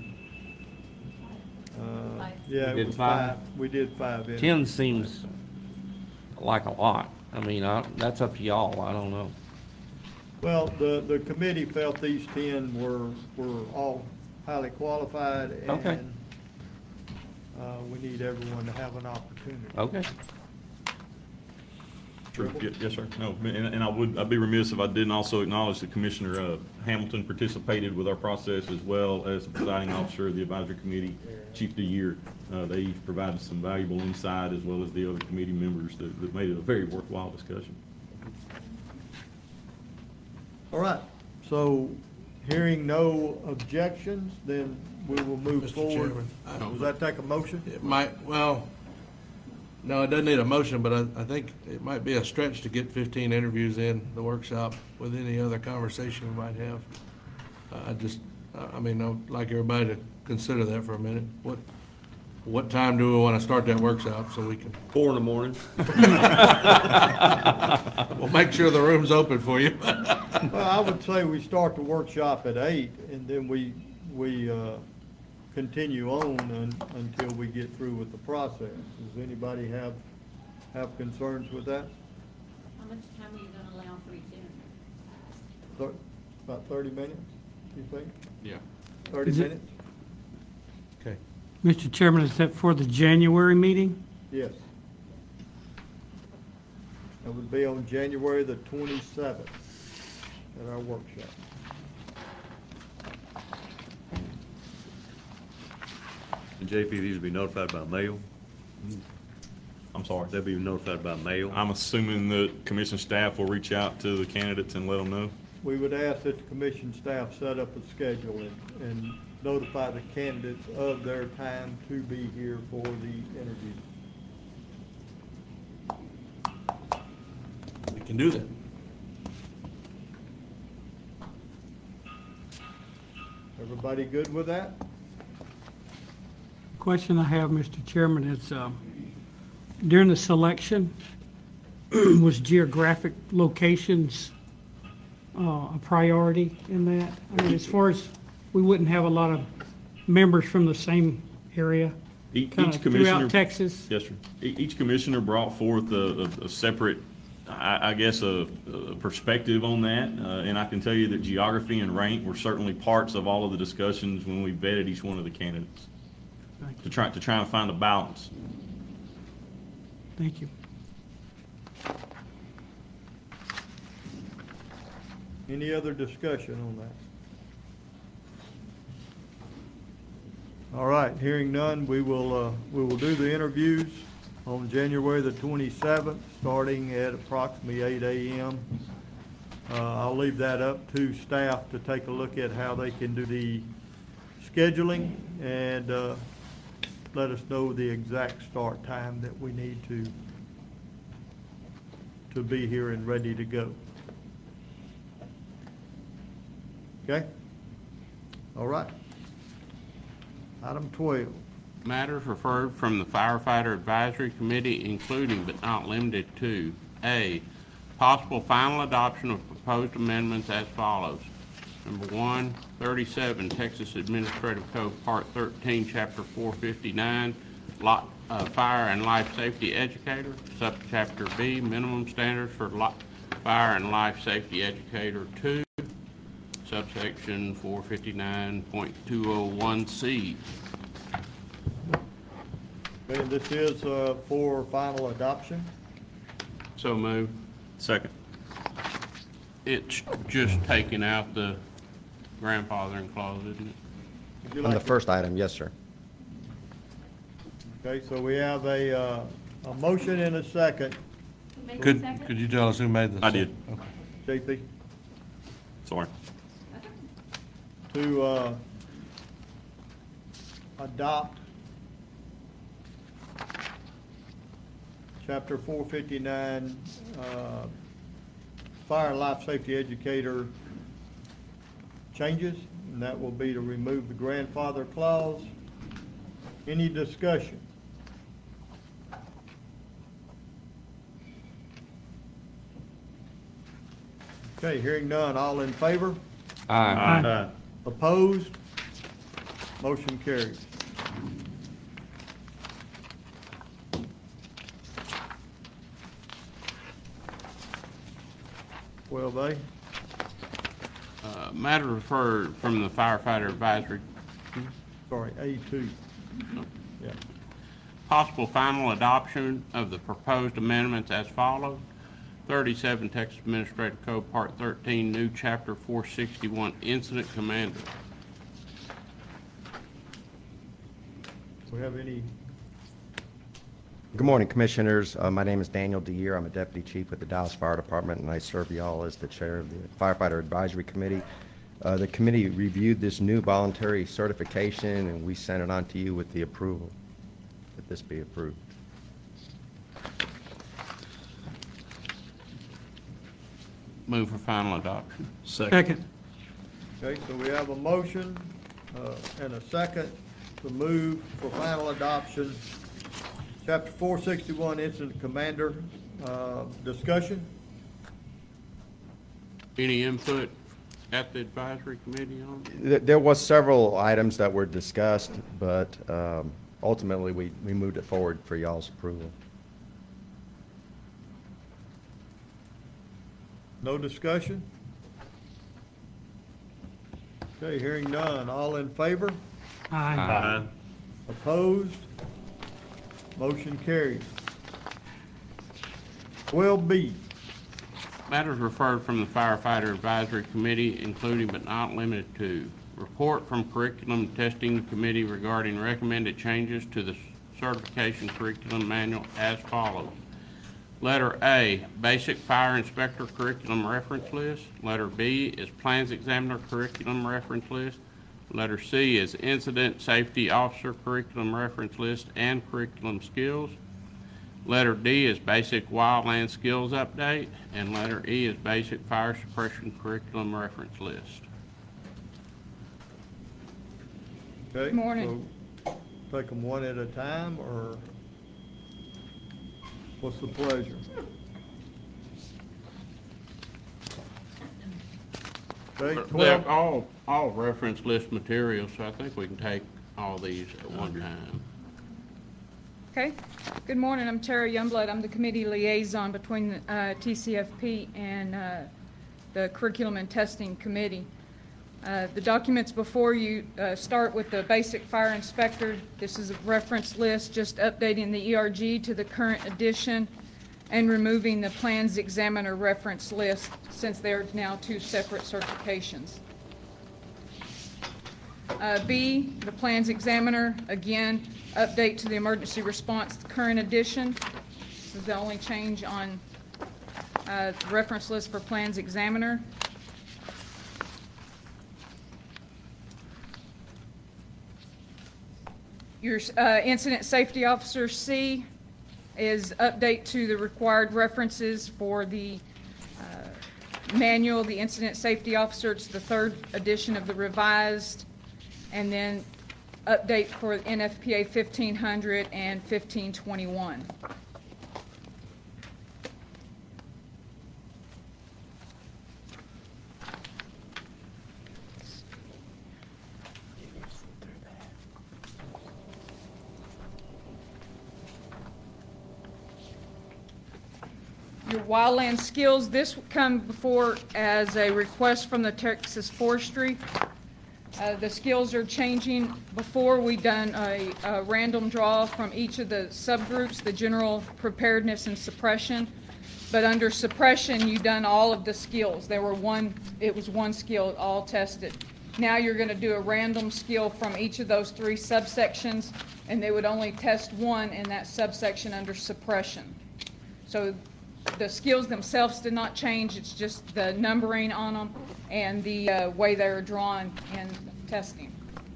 Yeah, We it did was 5? 5. We did 5. yeah. 10 seems like a lot. I mean, that's up to y'all. I don't know. Well, the committee felt these 10 were all highly qualified, Okay. and we need everyone to have an opportunity. Okay. True. Yes, sir. No, and I'd be remiss if I didn't also acknowledge that Commissioner Hamilton participated with our process as well as the presiding officer of the advisory committee, Chief of the Year. They provided some valuable insight as well as the other committee members that made it a very worthwhile discussion. All right, so hearing no objections, then we will move Mr. forward. Chairman, Does that take a motion? It might, well, no, it doesn't need a motion, but I think it might be a stretch to get 15 interviews in the workshop with any other conversation we might have. I mean, I'd like everybody to consider that for a minute. What time do we want to start that workshop so we can? 4 in the morning. We'll make sure the room's open for you. Well, I would say we start the workshop at 8, and then we continue on until we get through with the process. Does anybody have concerns with that? How much time are you gonna allow for each interview? About 30 minutes, you think? Yeah. 30 Is it- minutes? Okay. Mr. Chairman, is that for the January meeting? Yes. That would be on January the 27th at our workshop. And JP, these will be notified by mail? I'm sorry. They'll be notified by mail? I'm assuming the commission staff will reach out to the candidates and let them know. We would ask that the commission staff set up a schedule and notify the candidates of their time to be here for the interview. We can do that. Everybody good with that? Question I have, Mr. Chairman, is during the selection, was geographic locations a priority in that? I mean, as far as, we wouldn't have a lot of members from the same area, Each kind of commissioner, throughout Texas? Yes, sir. Each commissioner brought forth a separate, I guess, a perspective on that. And I can tell you that geography and rank were certainly parts of all of the discussions when we vetted each one of the candidates to try and find a balance. Thank you. Any other discussion on that? All right, hearing none, we will do the interviews on January the 27th, starting at approximately 8 a.m. I'll leave that up to staff to take a look at how they can do the scheduling and let us know the exact start time that we need to be here and ready to go. Okay? All right. Item 12. Matters referred from the Firefighter Advisory Committee, including but not limited to: A, possible final adoption of proposed amendments as follows. Number 1, 37 Texas Administrative Code Part 13, Chapter 459, Fire and Life Safety Educator. Subchapter B, Minimum Standards for Fire and Life Safety Educator 2. Subsection 459.201C. And this is for final adoption. So moved. Second. It's just taking out the grandfathering clause, isn't it? Would you On the like to- first item, yes, sir. Okay, so we have a motion and a second. Make a Could second? you tell us who made the? I did. Okay. JP, Sorry. to adopt Chapter 459, Fire and Life Safety Educator changes, and that will be to remove the grandfather clause Any discussion? Okay, hearing none, all in favor? Aye. Opposed? Motion carries. Well, Matter referred from the firefighter advisory. sorry, A2. Yeah. Possible final adoption of the proposed amendments as follows. 37 Texas Administrative Code Part 13, new Chapter 461, Incident Commander. Do we have any? Good morning, Commissioners. My name is Daniel DeYear. I'm a Deputy Chief with the Dallas Fire Department, and I serve y'all as the Chair of the Firefighter Advisory Committee. The committee reviewed this new voluntary certification, and we sent it on to you with the approval, that this be approved. Move for final adoption. Second. Okay, so we have a motion and a second to move for final adoption. Chapter 461, Incident Commander, discussion? Any input at the advisory committee on it? There was several items that were discussed, but ultimately we moved it forward for y'all's approval. No discussion? Okay, hearing none. All in favor? Aye. Opposed? Motion carries. 12B. Matters referred from the Firefighter Advisory Committee, including but not limited to report from Curriculum and Testing Committee regarding recommended changes to the certification curriculum manual as follows. Letter A, Basic Fire Inspector Curriculum Reference List. Letter B is Plans Examiner Curriculum Reference List. Letter C is Incident Safety Officer Curriculum Reference List and Curriculum Skills. Letter D is Basic Wildland Skills Update. And letter E is Basic Fire Suppression Curriculum Reference List. Okay. Morning. So take them one at a time, or what's the pleasure? Okay, They're 12. all reference list materials, so I think we can take all these at one time. Okay. Good morning. I'm Tara Youngblood. I'm the committee liaison between the TCFP and the Curriculum and Testing Committee. The documents before you start with the Basic Fire Inspector. This is a reference list, just updating the ERG to the current edition and removing the Plans Examiner reference list since they're now two separate certifications. B, the Plans Examiner, again, update to the Emergency Response current edition. This is the only change on the reference list for Plans Examiner. Your Incident Safety Officer C is update to the required references for the manual, the Incident Safety Officer. It's the third edition of the revised, and then update for NFPA 1500 and 1521. Your wildland skills, this come before as a request from the Texas Forestry. The skills are changing. Before, we done a random draw from each of the subgroups, the general preparedness and suppression. But under suppression, you done all of the skills. It was one skill, all tested. Now you're going to do a random skill from each of those three subsections, and they would only test one in that subsection under suppression. So the skills themselves did not change. It's just the numbering on them and the way they're drawn in testing.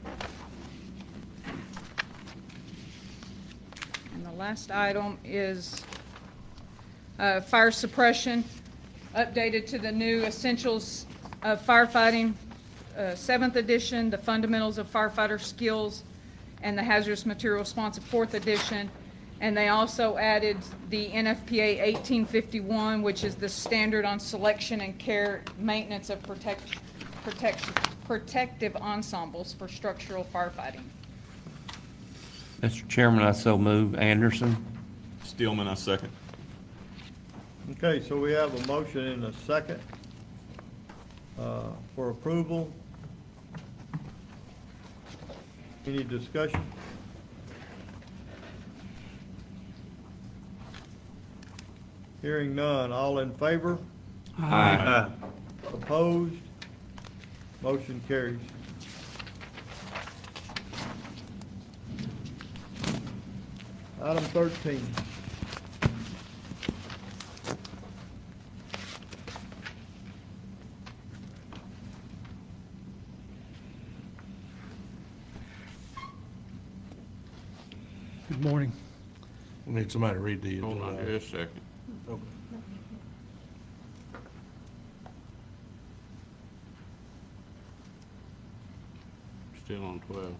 And the last item is fire suppression, updated to the new Essentials of Firefighting, 7th edition, the Fundamentals of Firefighter Skills, and the Hazardous Material Responsive 4th edition. And they also added the NFPA 1851, which is the standard on selection and care maintenance of protective ensembles for structural firefighting. Mr. Chairman, I so move. Anderson. Stillman, I second. Okay, so we have a motion and a second for approval. Any discussion? Hearing none. All in favor? Aye. Opposed? Motion carries. Item 13. Good morning. We need somebody to read the. Hold on just a second. Okay. Still on 12.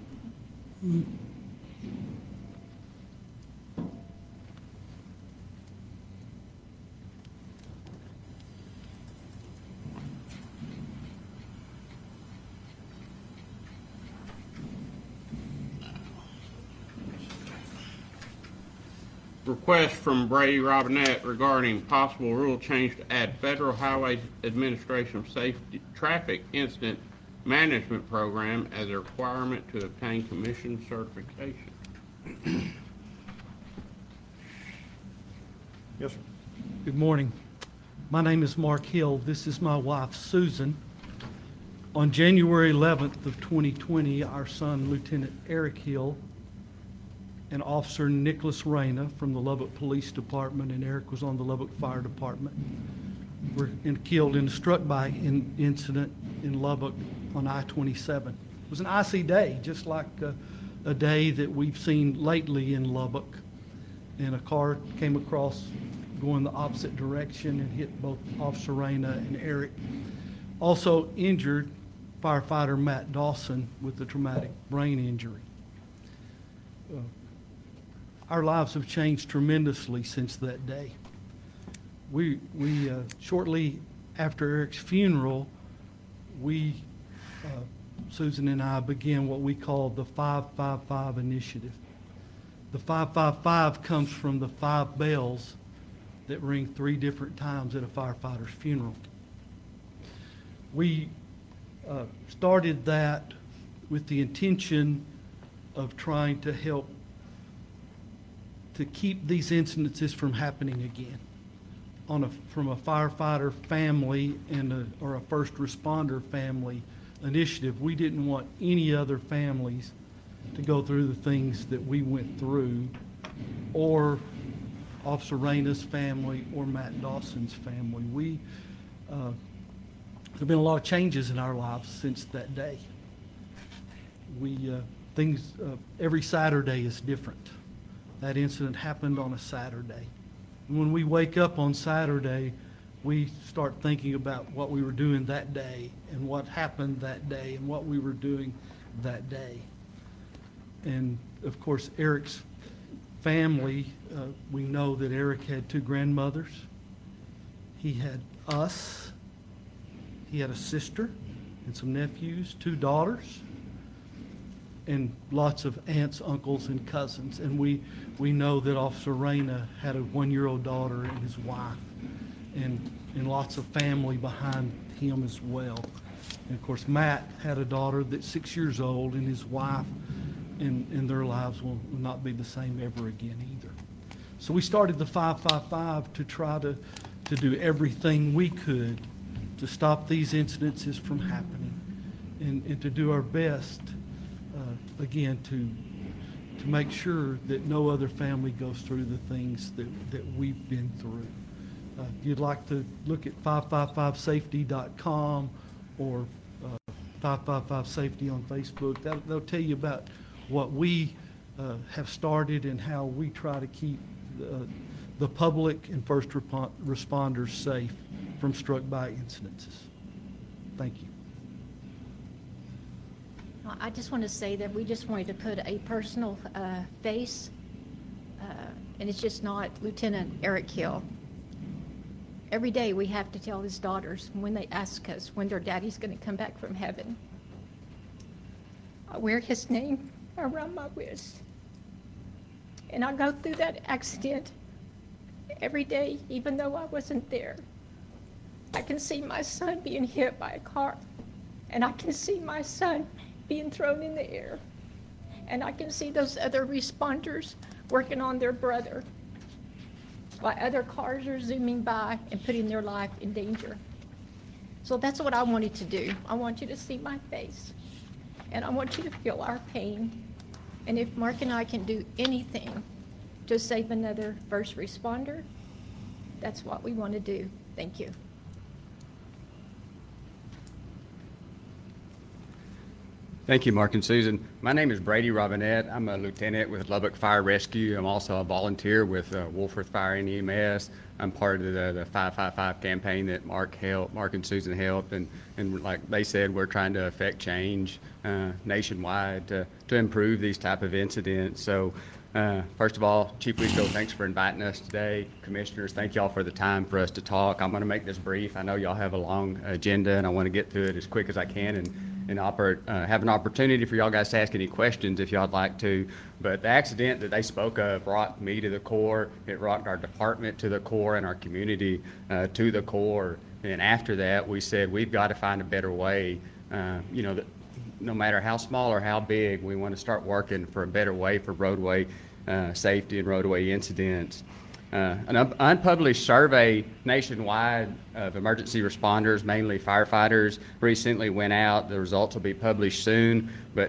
Request from Brady Robinette regarding possible rule change to add Federal Highway Administration Safety Traffic Incident Management Program as a requirement to obtain commission certification. Yes, sir. Good morning. My name is Mark Hill. This is my wife, Susan. On January 11th of 2020, our son, Lieutenant Eric Hill, and Officer Nicholas Reyna from the Lubbock Police Department, and Eric was on the Lubbock Fire Department, were killed in a struck by incident in Lubbock on I-27. It was an icy day, just like a day that we've seen lately in Lubbock. And a car came across going the opposite direction and hit both Officer Reyna and Eric. Also injured firefighter Matt Dawson with a traumatic brain injury. Our lives have changed tremendously since that day. We shortly after Eric's funeral, Susan and I began what we call the 555 initiative. The 555 comes from the 5 bells that ring 3 different times at a firefighter's funeral. We started that with the intention of trying to help to keep these incidences from happening again. From a firefighter family and or a first responder family initiative, we didn't want any other families to go through the things that we went through, or Officer Reyna's family or Matt Dawson's family. There have been a lot of changes in our lives since that day. Every Saturday is different. That incident happened on a Saturday. When we wake up on Saturday, we start thinking about what we were doing that day and what happened that day and what we were doing that day. And of course, Eric's family, we know that Eric had 2 grandmothers. He had us. He had a sister and some nephews, 2 daughters, and lots of aunts, uncles, and cousins. And we know that Officer Reyna had a 1-year-old daughter and his wife, and lots of family behind him as well. And of course, Matt had a daughter that's 6 years old, and his wife, and their lives will not be the same ever again either. So we started the 555 to try to do everything we could to stop these incidences from happening, and to do our best again to make sure that no other family goes through the things that we've been through. If you'd like to look at 555safety.com or 555safety on Facebook, they'll tell you about what we have started and how we try to keep the public and first responders safe from struck by incidences. Thank you. I just want to say that we just wanted to put a personal face, and it's just not Lieutenant Eric Hill. Every day we have to tell his daughters when they ask us when their daddy's going to come back from heaven. I wear his name around my wrist. And I go through that accident every day, even though I wasn't there. I can see my son being hit by a car, and I can see my son being thrown in the air. And I can see those other responders working on their brother while other cars are zooming by and putting their life in danger. So that's what I wanted to do. I want you to see my face, and I want you to feel our pain. And if Mark and I can do anything to save another first responder, that's what we want to do. Thank you. Thank you, Mark and Susan. My name is Brady Robinette. I'm a lieutenant with Lubbock Fire Rescue. I'm also a volunteer with Wolfforth Fire and EMS. I'm part of the 555 campaign that Mark and Susan helped. And like they said, we're trying to affect change nationwide to improve these type of incidents. So first of all, Chief Wisco, thanks for inviting us today. Commissioners, thank y'all for the time for us to talk. I'm going to make this brief. I know y'all have a long agenda, and I want to get through it as quick as I can and have an opportunity for y'all guys to ask any questions if y'all'd like to. But the accident that they spoke of rocked me to the core. It rocked our department to the core and our community to the core. And after that, we said we've got to find a better way. That no matter how small or how big, we want to start working for a better way for roadway safety and roadway incidents. An unpublished survey nationwide of emergency responders, mainly firefighters, recently went out. The results will be published soon. But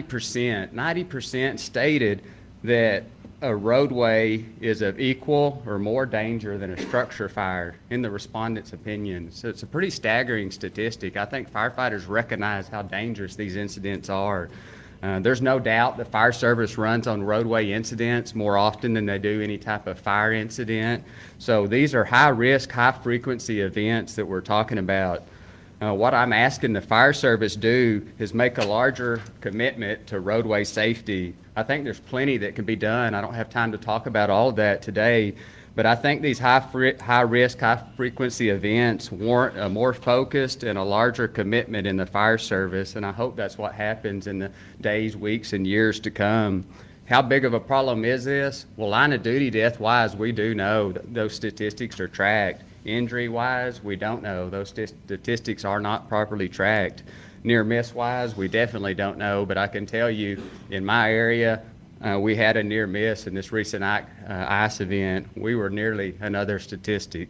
90% stated that a roadway is of equal or more danger than a structure fire, in the respondents' opinion. So it's a pretty staggering statistic. I think firefighters recognize how dangerous these incidents are. There's no doubt the fire service runs on roadway incidents more often than they do any type of fire incident. So these are high-risk, high-frequency events that we're talking about. What I'm asking the fire service do is make a larger commitment to roadway safety. I think there's plenty that can be done. I don't have time to talk about all of that today, but I think these high-risk, high-frequency events warrant a more focused and a larger commitment in the fire service, and I hope that's what happens in the days, weeks, and years to come. How big of a problem is this? Well, line of duty death-wise, we do know those statistics are tracked. Injury-wise, we don't know. Those statistics are not properly tracked. Near-miss-wise, we definitely don't know, but I can tell you in my area, we had a near miss in this recent ICE event. We were nearly another statistic.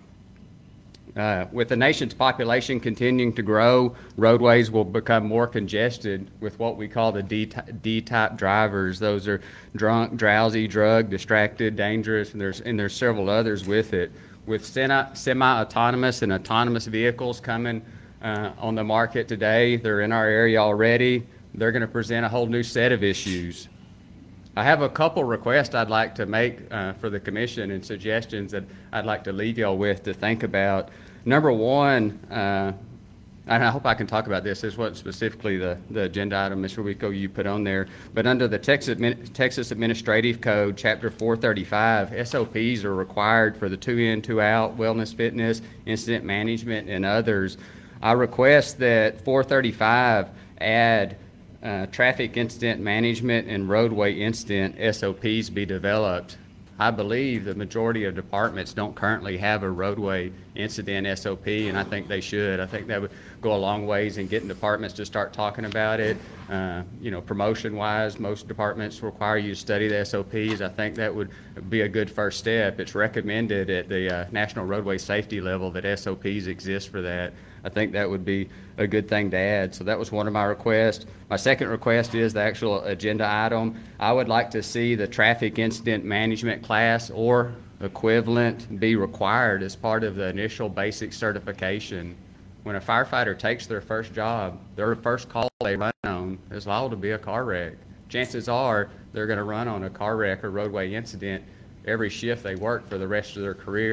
With the nation's population continuing to grow, roadways will become more congested with what we call the D-type drivers. Those are drunk, drowsy, drugged, distracted, dangerous, and there's several others with it. With semi-autonomous and autonomous vehicles coming on the market today, they're in our area already. They're going to present a whole new set of issues. I have a couple requests I'd like to make for the commission and suggestions that I'd like to leave y'all with to think about. Number one, and I hope I can talk about this. This wasn't specifically the agenda item, Mr. Wisco, you put on there, but under the Texas Administrative Code, Chapter 435, SOPs are required for the 2-in, 2-out, wellness, fitness, incident management, and others. I request that 435 add traffic incident management and roadway incident SOPs be developed. I believe the majority of departments don't currently have a roadway incident SOP, and I think they should. I think that would go a long ways in getting departments to start talking about it. Promotion-wise, most departments require you to study the SOPs. I think that would be a good first step. It's recommended at the National Roadway Safety level that SOPs exist for that. I think that would be a good thing to add. So that was one of my requests. My second request is the actual agenda item. I would like to see the traffic incident management class or equivalent be required as part of the initial basic certification. When a firefighter takes their first job, their first call they run on is liable to be a car wreck. Chances are they're going to run on a car wreck or roadway incident every shift they work for the rest of their career.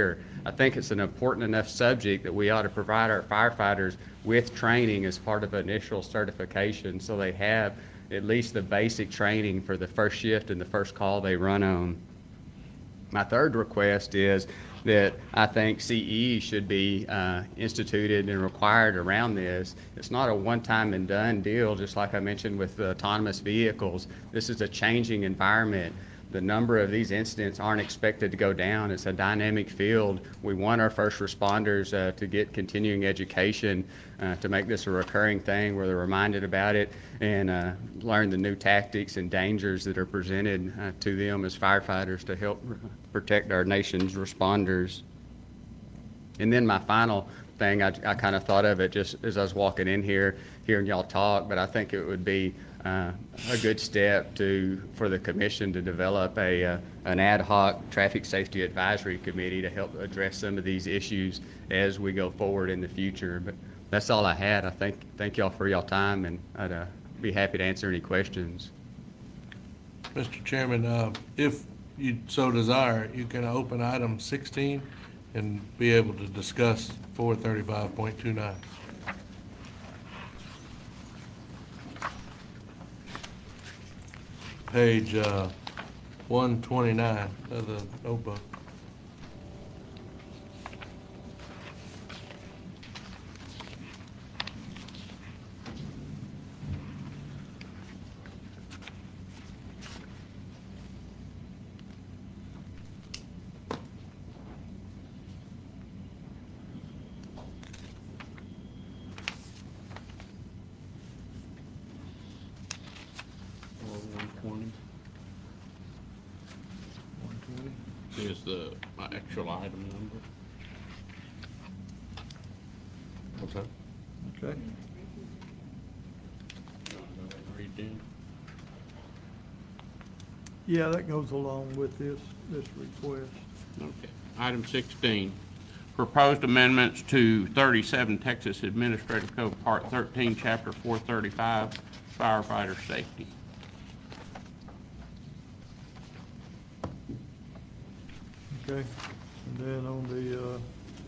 I think it's an important enough subject that we ought to provide our firefighters with training as part of initial certification so they have at least the basic training for the first shift and the first call they run on. My third request is that I think CE should be instituted and required around this. It's not a one-time and done deal, just like I mentioned with the autonomous vehicles. This is a changing environment. The number of these incidents aren't expected to go down. It's a dynamic field. We want our first responders to get continuing education, to make this a recurring thing where they're reminded about it and learn the new tactics and dangers that are presented to them as firefighters to help protect our nation's responders. And then my final thing, I kind of thought of it just as I was walking in here, hearing y'all talk, but I think it would be a good step for the commission to develop an ad hoc traffic safety advisory committee to help address some of these issues as we go forward in the future. But that's all I had. I thank y'all for y'all time, and I'd be happy to answer any questions. Mr. Chairman, if you so desire, you can open item 16 and be able to discuss 435.29. Page 129 of the notebook. Is the actual item number. What's that? Okay. Read in. Yeah, that goes along with this request. Okay. Item 16, proposed amendments to 37 Texas Administrative Code Part 13, Chapter 435, firefighter safety. Okay, and then on the,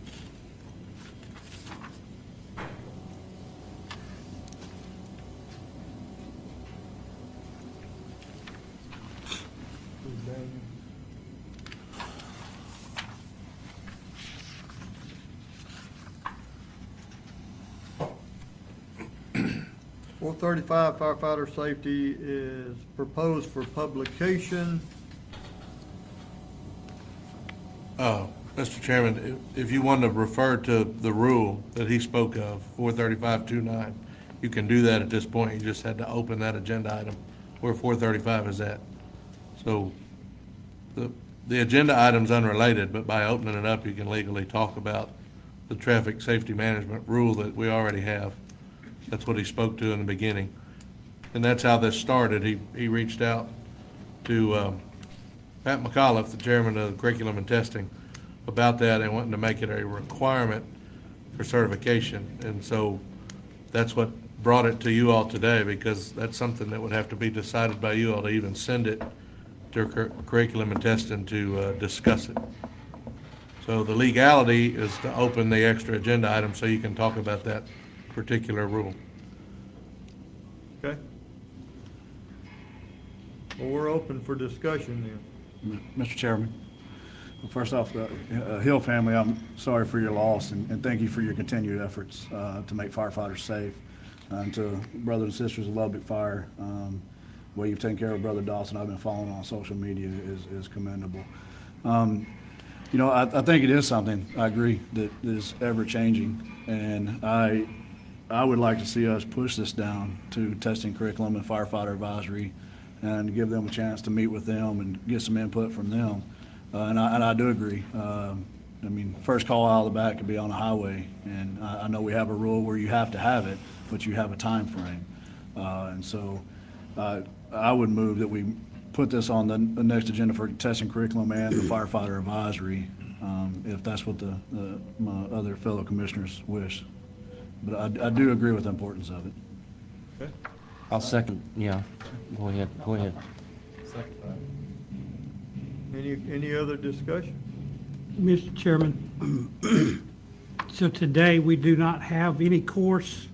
.435 firefighter safety is proposed for publication. Mr. Chairman, if you want to refer to the rule that he spoke of, 435.29, you can do that at this point. You just had to open that agenda item where 435 is at. So the agenda item's unrelated, but by opening it up, you can legally talk about the traffic safety management rule that we already have. That's what he spoke to in the beginning. And that's how this started. He reached out to Pat McAuliffe, the chairman of the Curriculum and Testing, about that and wanting to make it a requirement for certification. And so that's what brought it to you all today, because that's something that would have to be decided by you all to even send it to Curriculum and Testing to discuss it. So the legality is to open the extra agenda item so you can talk about that particular rule. Okay. Well, we're open for discussion then. Mr. Chairman, well, first off, Hill family, I'm sorry for your loss, and thank you for your continued efforts to make firefighters safe. And to brothers and sisters of Lubbock Fire, the way you've taken care of Brother Dawson, I've been following on social media, is commendable. You know, I think it is something, I agree, that is ever-changing, and I would like to see us push this down to Testing Curriculum and Firefighter Advisory and give them a chance to meet with them and get some input from them. And I do agree. I mean, first call out of the back could be on a highway, and I know we have a rule where you have to have it, but you have a time frame. And so I would move that we put this on the next agenda for Testing Curriculum and the Firefighter Advisory, if that's what my other fellow commissioners wish. But I do agree with the importance of it. Okay. I'll second, yeah. Go ahead. Any other discussion? Mr. Chairman, so today we do not have any course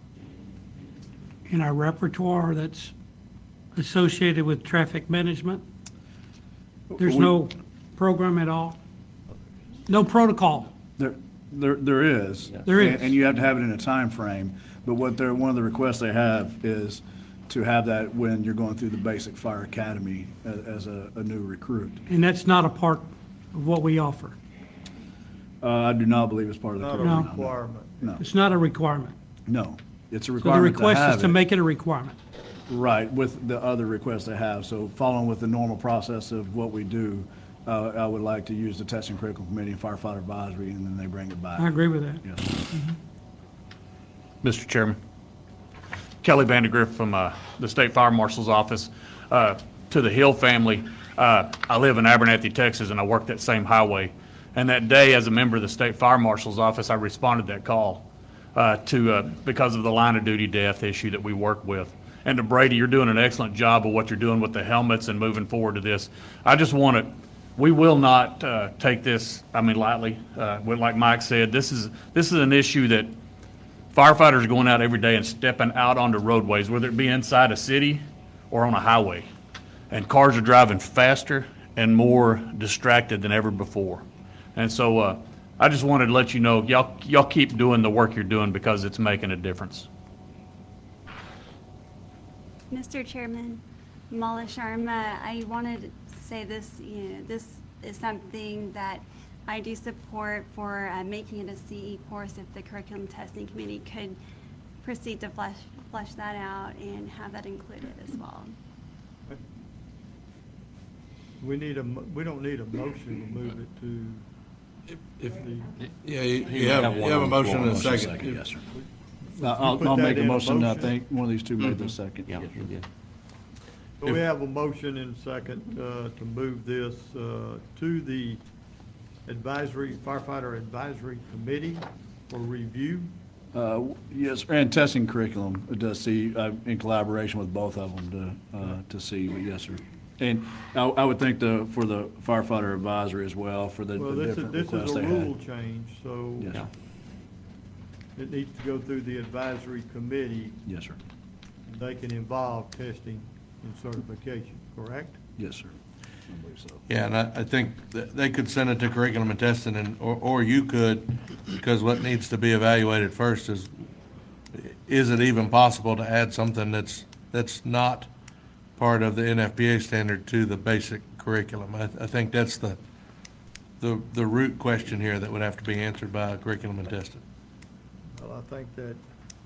in our repertoire that's associated with traffic management? There's no program at all? No protocol? There is. There is. And you have to have it in a time frame. But one of the requests they have is to have that when you're going through the basic fire academy as a new recruit. And that's not a part of what we offer? I do not believe it's part of the Not a curriculum. requirement. No, It's not a requirement? no. It's a So the requirement to request have is to it. make it a requirement? Right, with the other requests they have. So following with the normal process of what we do, I would like to use the testing curriculum committee and firefighter advisory, and then they bring it back. I agree with that. Yes. Mr. Chairman. Kelly Vandergrift from the State Fire Marshal's office. To the Hill family, I live in Abernathy, Texas, and I work that same highway. And that day, as a member of the State Fire Marshal's office, I responded to that call because of the line of duty death issue that we work with. And to Brady, you're doing an excellent job of what you're doing with the helmets and moving forward to this. I just want to, we will not take this, lightly. Like Mike said, this is an issue that firefighters are going out every day and stepping out onto roadways, whether it be inside a city or on a highway. And cars are driving faster and more distracted than ever before. And so I just wanted to let you know, y'all keep doing the work you're doing because it's making a difference. Mr. Chairman, Mala Sharma, I wanted to say this, this is something that I do support for making it a CE course if the curriculum testing committee could proceed to flesh that out and have that included as well. We don't need a motion to move it to. You have a motion and a second. Yes, sir. Put I'll that make a in a motion. I motion. think one of these two made the second. Yeah, we did. So we have a motion and second to move this to the firefighter advisory committee for review. Yes, and testing curriculum to see, in collaboration with both of them to see, but yes, sir. And I would think for the firefighter advisory as well, for the Well, this different is requests a they rule had. change, so Yes, sir. it needs to go through the advisory committee. Yes, sir. And they can involve testing and certification, correct? Yes, sir. I believe so. Yeah, and I think that they could send it to curriculum and testing, or you could, because what needs to be evaluated first is it even possible to add something that's not part of the NFPA standard to the basic curriculum? I think that's the root question here that would have to be answered by curriculum and testing. Well, I think that,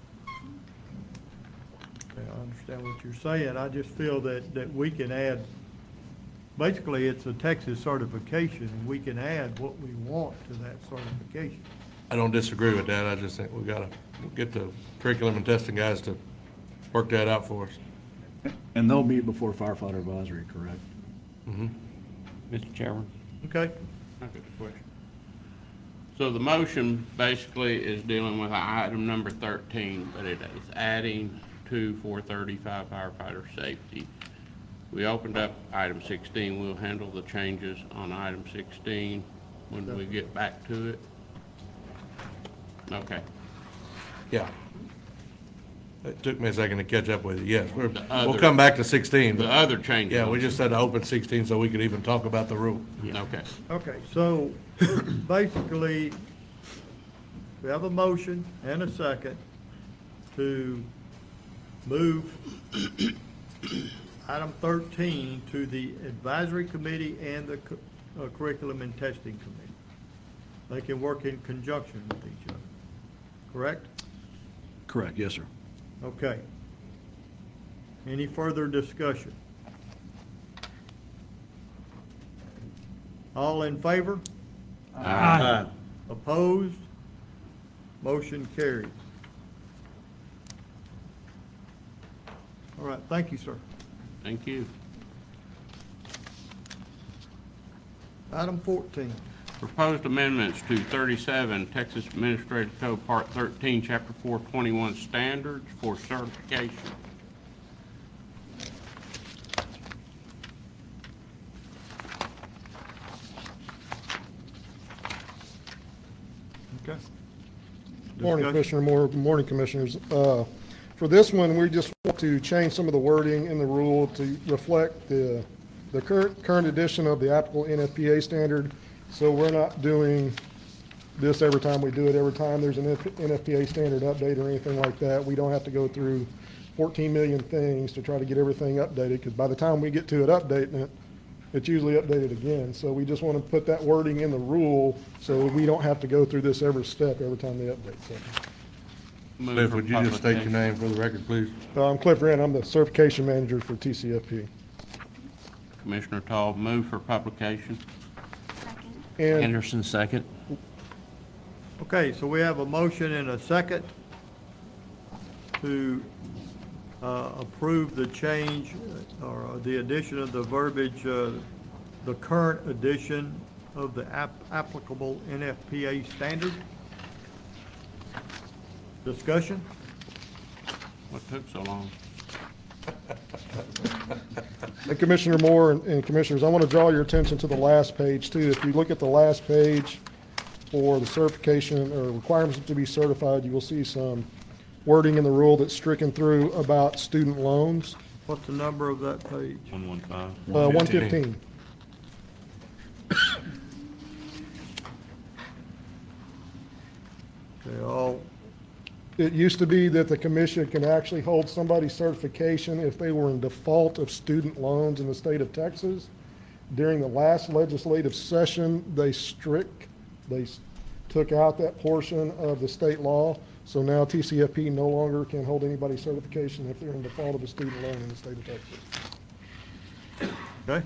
I understand what you're saying. I just feel that we can add, basically, it's a Texas certification, and we can add what we want to that certification. I don't disagree with that. I just think we'll get the curriculum and testing guys to work that out for us. And they'll meet before firefighter advisory, correct? Mm-hmm. Mr. Chairman? Okay. I've got a question. So the motion basically is dealing with item number 13, but it is adding to 435 firefighter safety. We opened up item 16. We'll handle the changes on item 16 when we get back to it. Okay. Yeah. It took me a second to catch up with you. Yes, we'll other- come back to 16. The but- other changes. Yeah, we just had to open 16 so we could even talk about the rule. Okay. Okay, so basically, we have a motion and a second to move item 13 to the advisory committee and the curriculum and testing committee. They can work in conjunction with each other, correct? Correct, yes, sir. Okay. Any further discussion? All in favor? Aye. Opposed? Motion carries. All right, thank you, sir. Thank you. Item 14. Proposed amendments to 37 Texas Administrative Code Part 13, Chapter 421 Standards for Certification. Okay. Morning, Discussion? Commissioner Moore. Good morning, Commissioners. For this one, we just want to change some of the wording in the rule to reflect the current edition of the applicable NFPA standard. So we're not doing this every time we do it. Every time there's an NFPA standard update or anything like that, we don't have to go through 14 million things to try to get everything updated, because by the time we get to it updating it, it's usually updated again. So we just want to put that wording in the rule so we don't have to go through this every step every time they update something. Cliff, would you just state your name for the record, please? I'm Cliff Grant. I'm the certification manager for TCFP. Commissioner Tall, move for publication. And Anderson, second. Okay, so we have a motion and a second to approve the change or the addition of the verbiage, the current edition of the applicable NFPA standard. Discussion? What took so long? And Commissioner Moore and Commissioners, I want to draw your attention to the last page too. If you look at the last page for the certification or requirements to be certified, you will see some wording in the rule that's stricken through about student loans. What's the number of that page? 115. 115. Okay, all, It used to be that the commission can actually hold somebody's certification if they were in default of student loans in the state of Texas. During the last legislative session, they took out that portion of the state law. So now TCFP no longer can hold anybody's certification if they're in default of a student loan in the state of Texas. okay?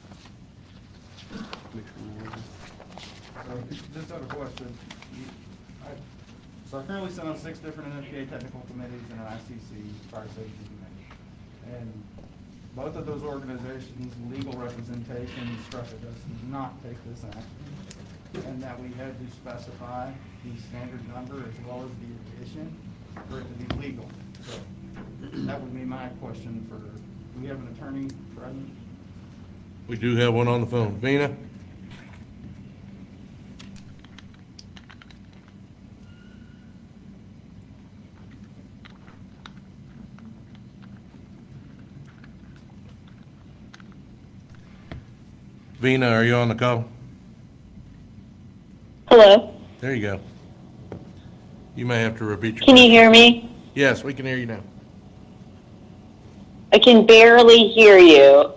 Just have a question. So I currently sit on 6 different NFPA technical committees and an ICC fire safety committee. And both of those organizations' legal representation instructed us not take this action, and that we had to specify the standard number as well as the addition for it to be legal. So that would be my question for, do we have an attorney present? We do have one on the phone. Vina? Vina, are you on the call? Hello. There you go. You may have to repeat your Can you question. hear me? Yes, we can hear you now. I can barely hear you.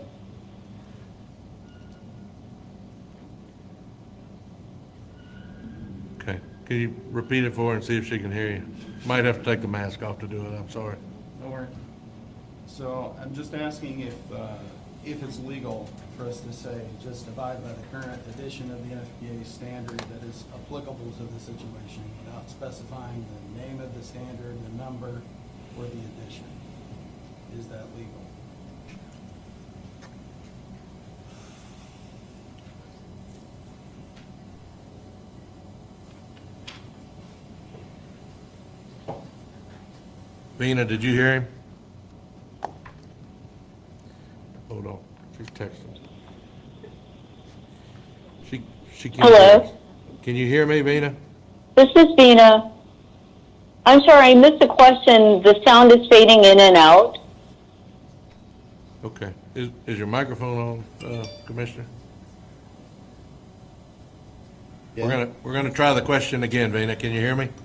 Okay. Can you repeat it for her and see if she can hear you? Might have to take the mask off to do it. I'm sorry. No worries. So I'm just asking if it's legal for us to say, just abide by the current edition of the NFPA standard that is applicable to the situation without specifying the name of the standard, the number, or the edition. Is that legal? Vina, did you hear him? Hold on. She's texting. She can't hear Hello? us. Can you hear me, Vina? This is Vina. I'm sorry, I missed the question. The sound is fading in and out. Okay. Is your microphone on, Commissioner? Yeah. We're gonna try the question again, Vina. Can you hear me?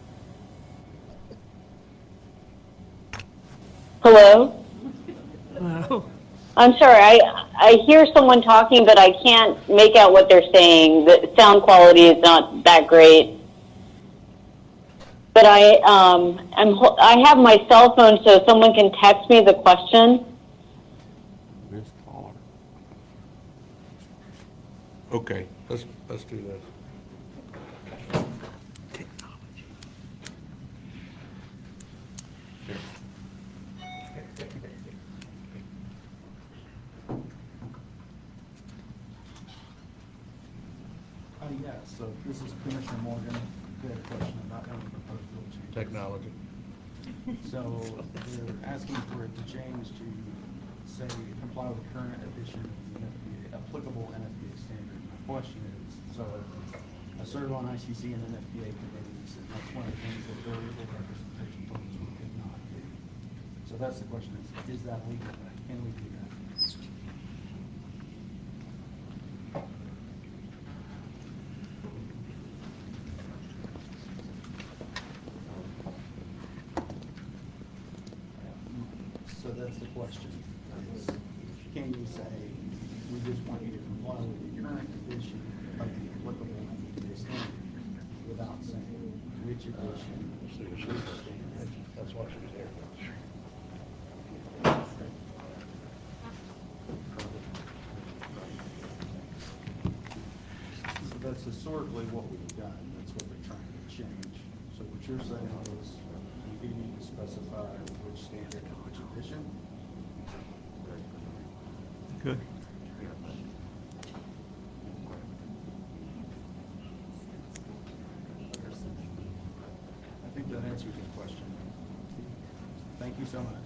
Hello? Hello. I'm sorry, I hear someone talking, but I can't make out what they're saying. The sound quality is not that great. But I have my cell phone, so someone can text me the question. Okay, let's do this. Yeah, so this is Commissioner Morgan. We had a question about any proposed rule change. Technology. So we're asking for it to change to say comply with the current edition of the NFPA, applicable NFPA standard. My question is, so a I serve on ICC and NFPA committees, and that's one of the things that variable representation told us we could not do. So that's the question, is that legal? Can we do that? So that's the question. Can you say, we just want you to comply with the current edition of the applicable standard without saying which edition, which standard? That's what she's there. So that's historically what we've done. That's what they're trying to change. So what you're saying is you need to specify which standard and which edition? Good. I think that answers your question. Thank you so much.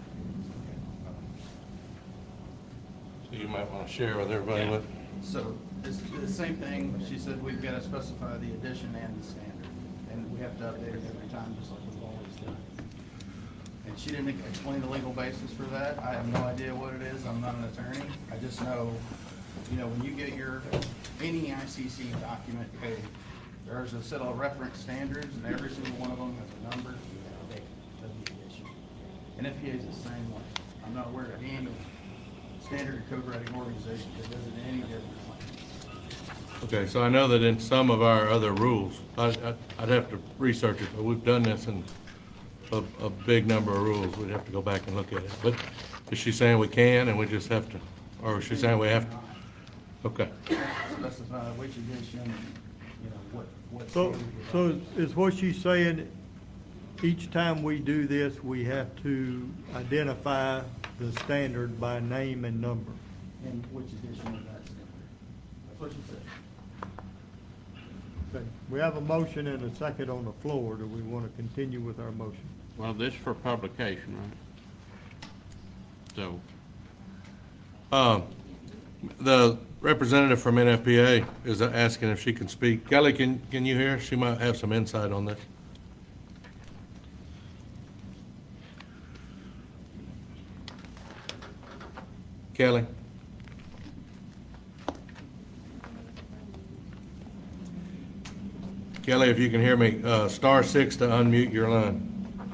So you might want to share with everybody what, So it's the same thing. She said we've got to specify the addition and the standard. And we have to update it every time, just like we've always done. And she didn't explain the legal basis for that. I have no idea what it is. I'm not an attorney. I just know, you know, when you get any ICC document paid, there's a set of reference standards, and every single one of them has a number and a date of the issue. And NFPA is the same way. I'm not aware of any standard code writing organization that does it any different. okay, so I know that in some of our other rules, I'd have to research it, but we've done this in a big number of rules. We'd have to go back and look at it. But is she saying we can and we just have to, or is she saying we have to? Okay. Specify which edition and, you know, what. So, standard so is what she's saying, each time we do this, we have to identify the standard by name and number? and which edition of that standard? That's what she said. Okay, we have a motion and a second on the floor. Do we want to continue with our motion? Well, this is for publication, right? So, The representative from NFPA is asking if she can speak. Kelly, can you hear? She might have some insight on this. Kelly? Kelly, if you can hear me, star 6 to unmute your line.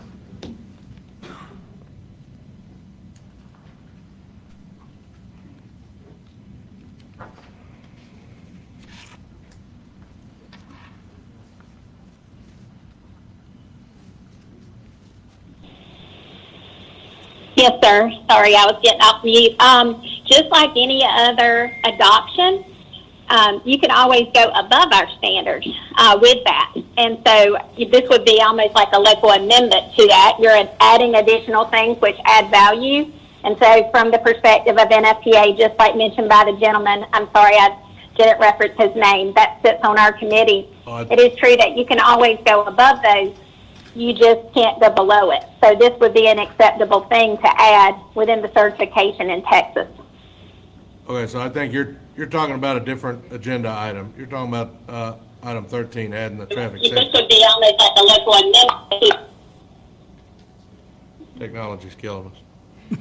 Yes, sir. Sorry, I was getting off mute. Just like any other adoption, you can always go above our standards with that. And so this would be almost like a local amendment to that. You're adding additional things which add value. And so from the perspective of NFPA, just like mentioned by the gentleman, I'm sorry I didn't reference his name, that sits on our committee. It is true that you can always go above those. You just can't go below it. So this would be an acceptable thing to add within the certification in Texas. Okay, so I think you're talking about a different agenda item. You're talking about item 13, adding the traffic This safety. would be almost like a local amendment. Technology's killing us.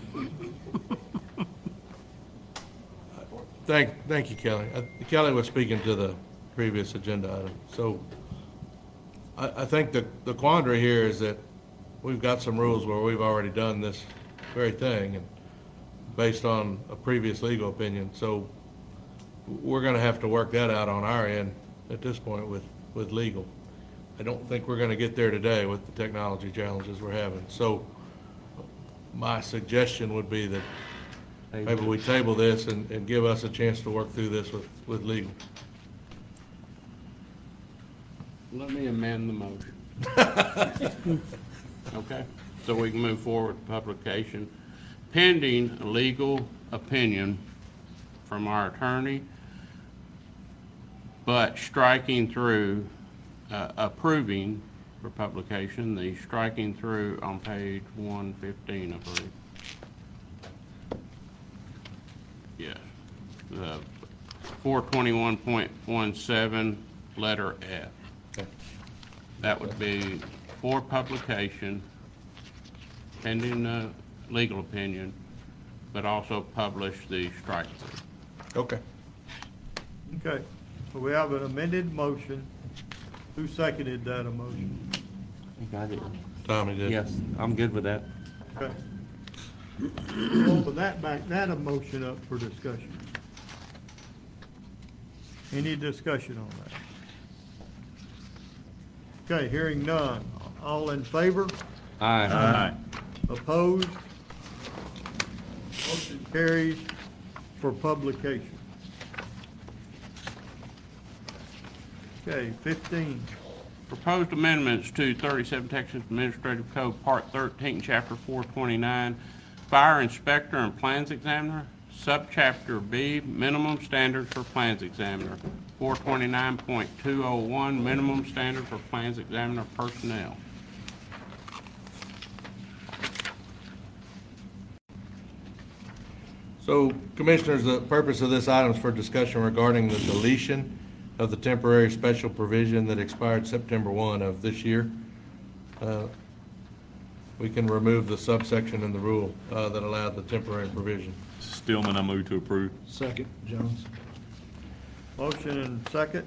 Thank you, Kelly. Kelly was speaking to the previous agenda item. So I think the quandary here is that we've got some rules where we've already done this very thing, and based on a previous legal opinion. So we're going to have to work that out on our end at this point with legal. I don't think we're going to get there today with the technology challenges we're having. So my suggestion would be that maybe we table this and give us a chance to work through this with legal. let me amend the motion. Okay, so we can move forward with publication pending legal opinion from our attorney, but striking through, approving for publication, the striking through on page 115, I believe. Yes, the 421.17 letter F. That would be for publication, pending legal opinion, but also publish the strike through. Okay. Okay, so we have an amended motion. Who seconded that motion? You got it. Tommy did. Yes, I'm good with that. Okay. We'll open that motion up for discussion. Any discussion on that? Okay, hearing none. All in favor? Aye. Opposed? Motion carries for publication. Okay, 15. Proposed amendments to 37 Texas Administrative Code, Part 13, Chapter 429, Fire Inspector and Plans Examiner, Subchapter B, Minimum Standards for Plans Examiner, 429.201, Minimum Standard for Plans Examiner Personnel. So, Commissioners, the purpose of this item is for discussion regarding the deletion of the temporary special provision that expired September 1 of this year. We can remove the subsection in the rule that allowed the temporary provision. Stillman, I move to approve. Second, Jones. Motion and second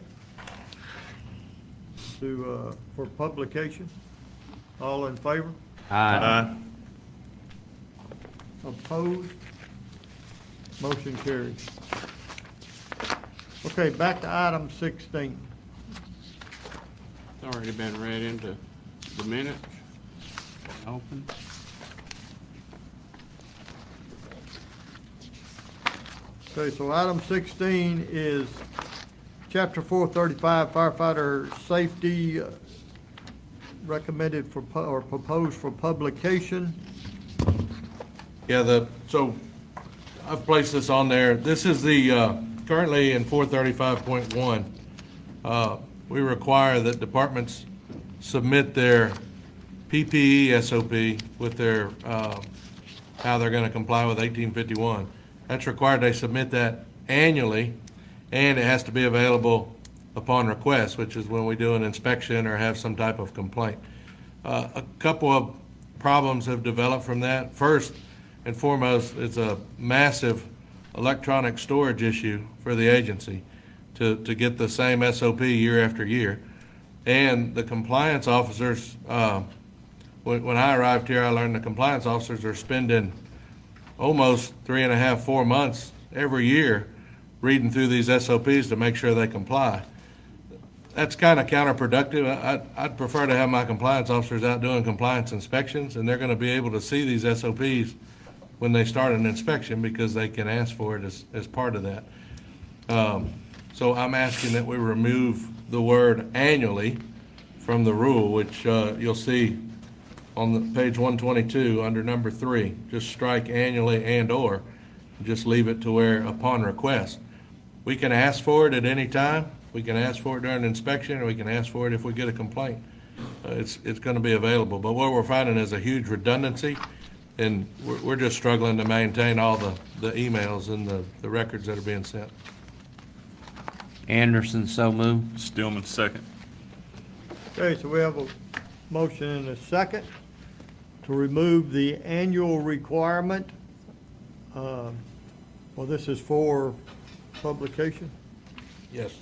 to, for publication. All in favor? Aye. Opposed? Motion carries. Okay, back to item 16. It's already been read into the minutes. Open. Okay, so item 16 is Chapter 435 firefighter safety, recommended for, or proposed for publication. Yeah, so I've placed this on there. This is the, currently in 435.1, we require that departments submit their PPE SOP with their, how they're going to comply with 1851. That's required they submit that annually, and it has to be available upon request, which is when we do an inspection or have some type of complaint. A couple of problems have developed from that. First and foremost, it's a massive electronic storage issue for the agency to get the same SOP year after year. And the compliance officers, when I arrived here, I learned the compliance officers are spending almost 3.5, 4 months every year reading through these SOPs to make sure they comply. That's kind of counterproductive. I'd prefer to have my compliance officers out doing compliance inspections, and they're going to be able to see these SOPs when they start an inspection because they can ask for it as part of that. So I'm asking that we remove the word annually from the rule, which you'll see on the page 122 under number 3. Just strike annually and/or, just leave it to where upon request. We can ask for it at any time. We can ask for it during inspection, or we can ask for it if we get a complaint. It's going to be available. But what we're finding is a huge redundancy, and we're just struggling to maintain all the emails and the records that are being sent. Anderson, so moved. Stillman, second. Okay, so we have a motion and a second to remove the annual requirement. Well, this is for publication? Yes.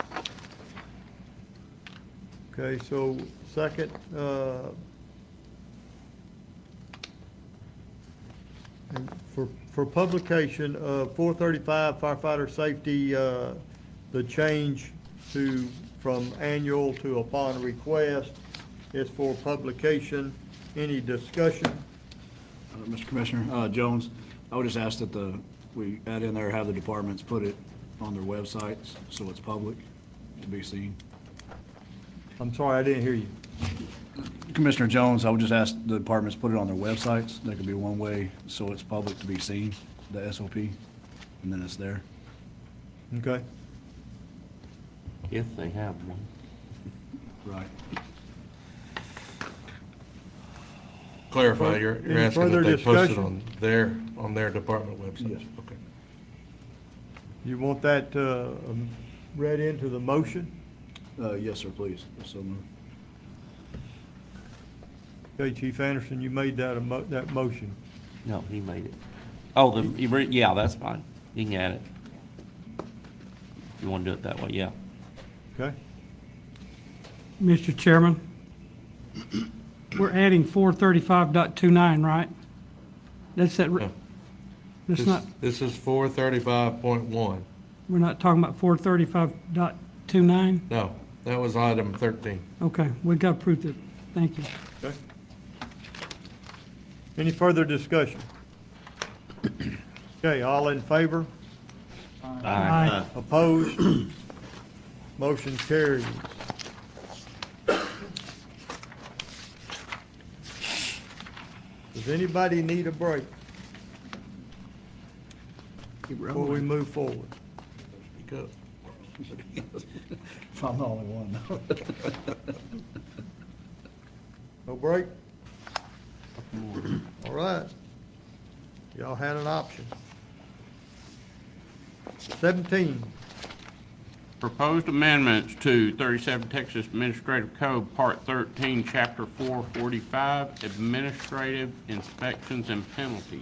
Okay, so second, and for publication of 435 firefighter safety, the change from annual to upon request is for publication. Any discussion? Mr. Commissioner, Jones, I would just ask that we add in there, have the departments put it on their websites so it's public to be seen. I'm sorry, I didn't hear you. Commissioner Jones, I would just ask the departments put it on their websites. That could be one way so it's public to be seen, the SOP, and then it's there. Okay. If they have one. Right. Clarify, you're Any asking further that they post it discussion? on their department website? Yes. Okay. You want that read into the motion? Yes, sir, please. So moved. Okay, Chief Anderson, you made that that motion. No, he made it. Oh, yeah, that's fine. You can add it. If you want to do it that way, yeah. Okay? Mr. Chairman, we're adding 435.29, right? That's that, that's not, This is 435.1. we're not talking about 435.29? No, that was item 13. Okay, we got approved it. Thank you. Okay. Any further discussion? Okay, all in favor? Aye. Opposed? Motion carries. Does anybody need a break before we move forward? Speak up. If I'm the only one. No break? All right. Y'all had an option. 17. Proposed amendments to 37 Texas Administrative Code, Part 13, Chapter 445, Administrative Inspections and Penalties.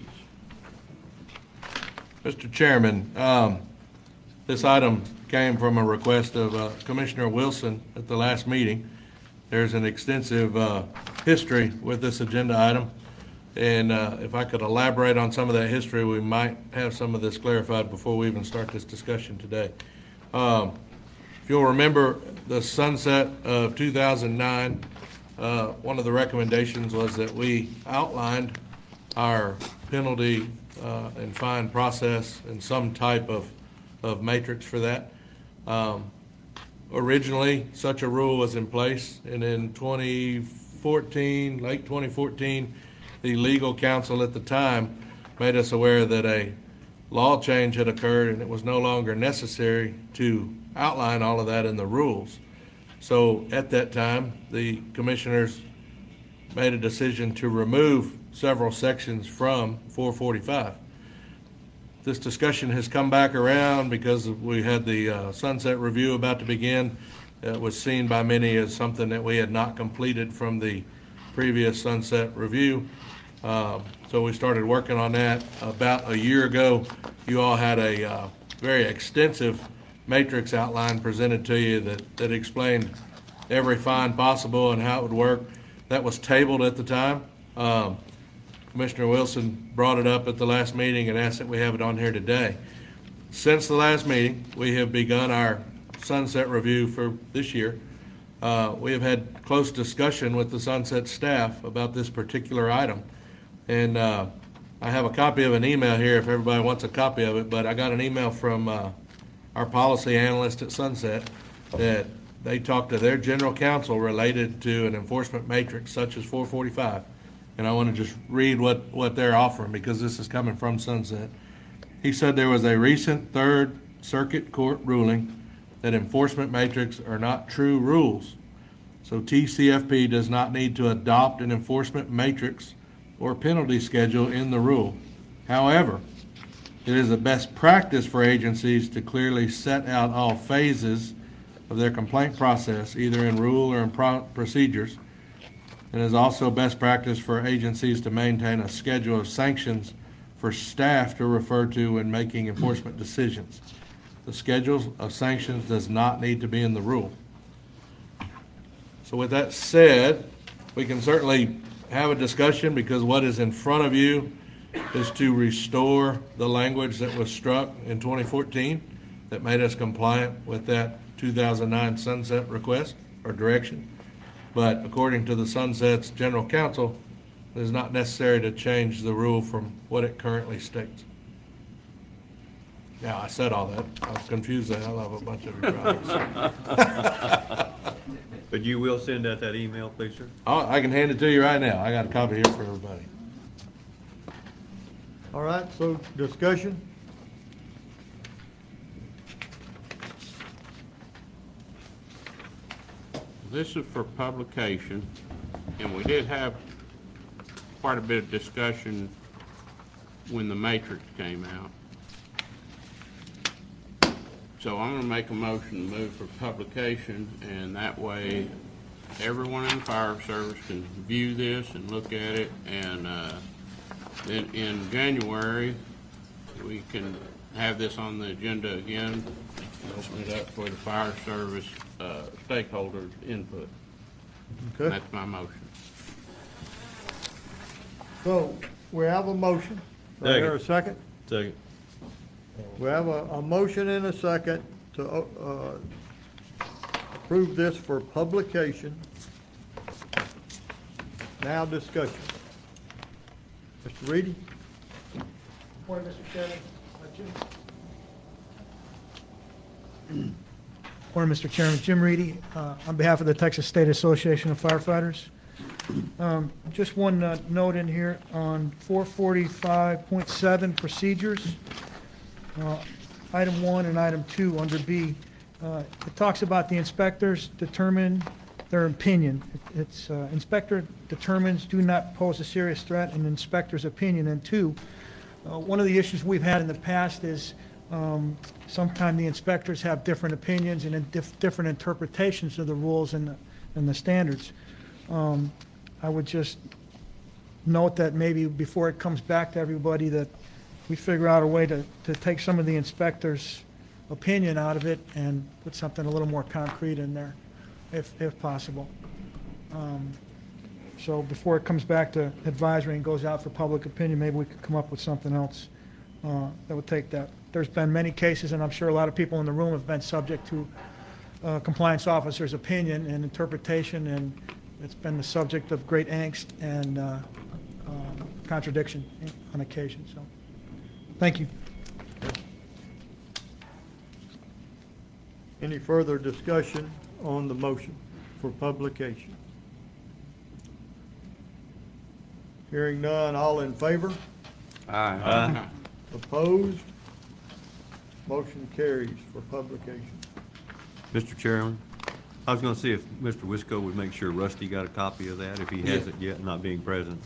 Mr. Chairman, this item came from a request of Commissioner Wilson at the last meeting. There's an extensive history with this agenda item, and if I could elaborate on some of that history, we might have some of this clarified before we even start this discussion today. If you'll remember the sunset of 2009, one of the recommendations was that we outlined our penalty and fine process and some type of matrix for that. Originally, such a rule was in place, and in 2014, late 2014, the legal counsel at the time made us aware that a law change had occurred and it was no longer necessary to outline all of that in the rules. So at that time, the commissioners made a decision to remove several sections from 445. This discussion has come back around because we had the sunset review about to begin. It was seen by many as something that we had not completed from the previous sunset review. So we started working on that. About a year ago, you all had a very extensive matrix outline presented to you that explained every fine possible and how it would work. That was tabled at the time. Commissioner Wilson brought it up at the last meeting and asked that we have it on here today. Since the last meeting, we have begun our sunset review for this year. We have had close discussion with the sunset staff about this particular item. And I have a copy of an email here if everybody wants a copy of it, but I got an email from our policy analyst at Sunset that they talked to their general counsel related to an enforcement matrix such as 445. And I want to just read what they're offering because this is coming from Sunset. He said there was a recent Third Circuit Court ruling that enforcement matrix are not true rules. So TCFP does not need to adopt an enforcement matrix or penalty schedule in the rule. However, it is a best practice for agencies to clearly set out all phases of their complaint process, either in rule or in procedures. It is also best practice for agencies to maintain a schedule of sanctions for staff to refer to when making enforcement decisions. The schedule of sanctions does not need to be in the rule. So with that said, we can certainly have a discussion because what is in front of you is to restore the language that was struck in 2014 that made us compliant with that 2009 sunset request or direction. But according to the Sunset's general counsel, it is not necessary to change the rule from what it currently states. Now, I said all that. I was confused the hell out of a bunch of your drivers. But you will send out that email, please, sir? I can hand it to you right now. I got a copy here for everybody. All right, so discussion? This is for publication, and we did have quite a bit of discussion when the matrix came out. So I'm gonna make a motion to move for publication, and that way everyone in the fire service can view this and look at it, and then in January, we can have this on the agenda again, open it up for the fire service stakeholders' input. Okay. That's my motion. So, we have a motion. Do I hear a second? Second. We have a motion and a second to approve this for publication. Now discussion. Mr. Reedy? Morning, Mr. Chairman. Morning, Mr. Chairman. Jim Reedy, on behalf of the Texas State Association of Firefighters. Just one note in here on 445.7 procedures. Item 1 and item 2 under B. It talks about the inspectors determine their opinion. It's inspector determines do not pose a serious threat in inspector's opinion. And 2, one of the issues we've had in the past is sometimes the inspectors have different opinions and different interpretations of the rules and the standards. I would just note that maybe before it comes back to everybody that we figure out a way to take some of the inspector's opinion out of it and put something a little more concrete in there, if possible. So before it comes back to advisory and goes out for public opinion, maybe we could come up with something else that would take that. There's been many cases, and I'm sure a lot of people in the room have been subject to compliance officer's opinion and interpretation, and it's been the subject of great angst and contradiction on occasion. So, thank you. Any further discussion on the motion for publication? Hearing none, all in favor? Aye. Opposed? Motion carries for publication. Mr. Chairman, I was going to see if Mr. Wisco would make sure Rusty got a copy of that, if he hasn't yet, not being present.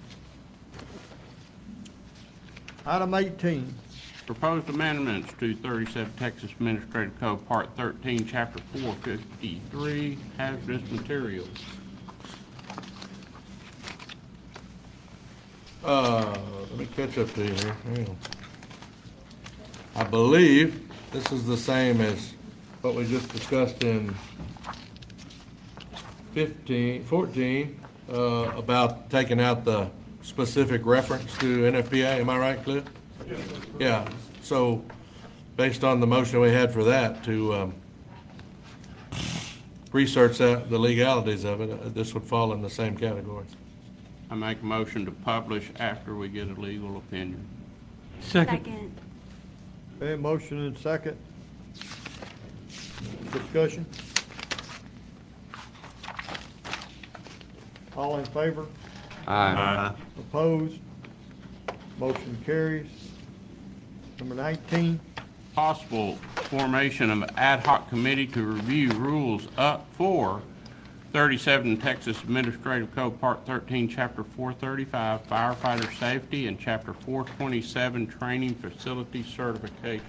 Item 18. Proposed amendments to 37 Texas Administrative Code, Part 13, Chapter 453, hazardous materials. Let me catch up to you here. Hang on. I believe this is the same as what we just discussed in 14, about taking out the specific reference to NFPA. Am I right, Cliff? Yeah. So, based on the motion we had for that to research that, the legalities of it, this would fall in the same category. I make a motion to publish after we get a legal opinion. Second. Okay, motion and second. Discussion? All in favor? Aye. Opposed? Motion carries. Number 19. Possible formation of an ad hoc committee to review rules up for 37 Texas Administrative Code, Part 13, Chapter 435, firefighter safety, and Chapter 427, training facility certification.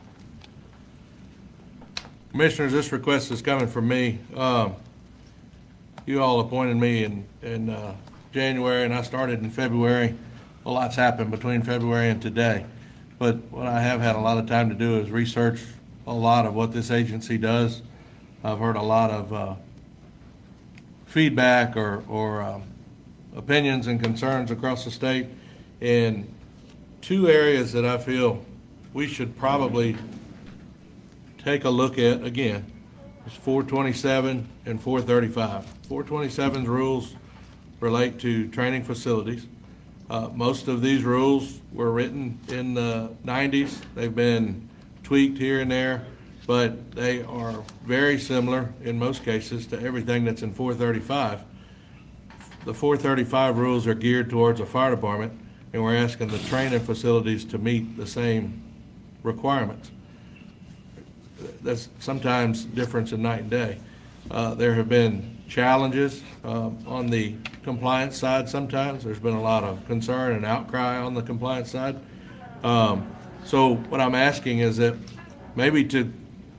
Commissioners, this request is coming from me. You all appointed me in January, and I started in February. A lot's happened between February and today. But what I have had a lot of time to do is research a lot of what this agency does. I've heard a lot of feedback or opinions and concerns across the state in 2 areas that I feel we should probably take a look at again. It's 427 and 435. 427's rules relate to training facilities. Most of these rules were written in the 90s. They've been tweaked here and there, but they are very similar in most cases to everything that's in 435. The 435 rules are geared towards a fire department, and we're asking the training facilities to meet the same requirements. That's sometimes difference in night and day. There have been challenges on the compliance side sometimes. There's been a lot of concern and outcry on the compliance side. So what I'm asking is that maybe to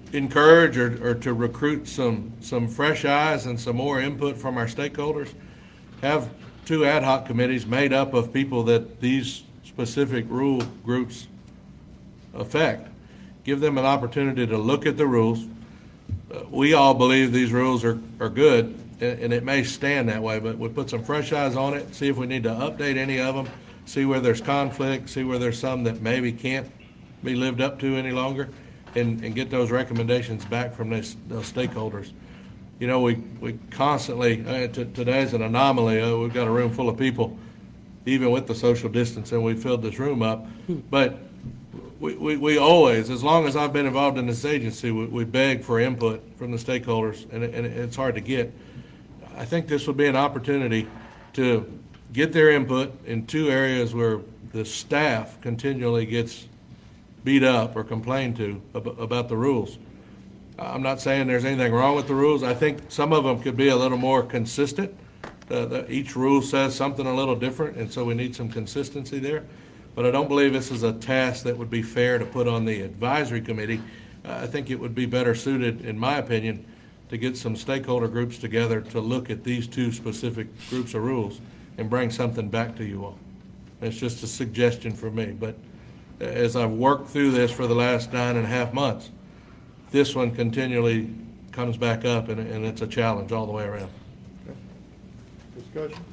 encourage or to recruit some fresh eyes and some more input from our stakeholders, have 2 ad hoc committees made up of people that these specific rule groups affect. Give them an opportunity to look at the rules. We all believe these rules are good, and it may stand that way, but we put some fresh eyes on it, see if we need to update any of them, see where there's conflict, see where there's some that maybe can't be lived up to any longer, and get those recommendations back from those stakeholders. You know, we constantly, today's an anomaly, we've got a room full of people, even with the social distance, and we filled this room up, but we always, as long as I've been involved in this agency, we beg for input from the stakeholders, and it's hard to get. I think this would be an opportunity to get their input in 2 areas where the staff continually gets beat up or complained to about the rules. I'm not saying there's anything wrong with the rules. I think some of them could be a little more consistent. Each rule says something a little different, and so we need some consistency there. But I don't believe this is a task that would be fair to put on the advisory committee. I think it would be better suited, in my opinion, to get some stakeholder groups together to look at these 2 specific groups of rules and bring something back to you all. It's just a suggestion for me, but as I've worked through this for the last 9.5 months, this one continually comes back up, and it's a challenge all the way around. Discussion?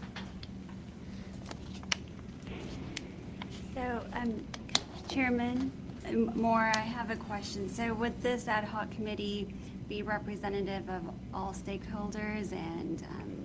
So, Chairman Moore, I have a question. So would this ad hoc committee be representative of all stakeholders and?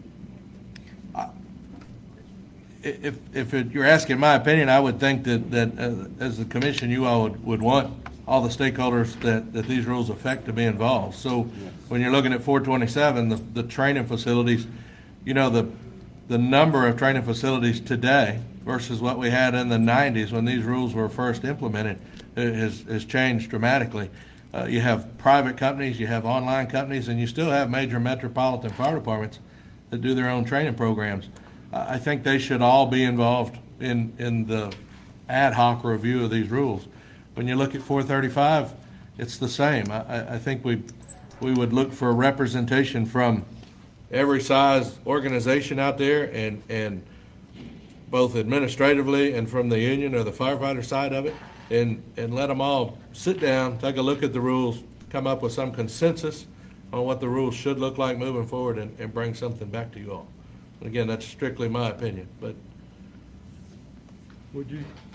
If you're asking my opinion, I would think that as the commission, you all would want all the stakeholders that these rules affect to be involved. So when you're looking at 427, the training facilities, you know, the number of training facilities today versus what we had in the 90s when these rules were first implemented has changed dramatically. You have private companies, you have online companies, and you still have major metropolitan fire departments that do their own training programs. I think they should all be involved in the ad hoc review of these rules. When you look at 435, it's the same. I think we would look for representation from every size organization out there, and both administratively and from the union or the firefighter side of it, and let them all sit down, take a look at the rules, come up with some consensus on what the rules should look like moving forward, and bring something back to you all. Again, that's strictly my opinion, but Would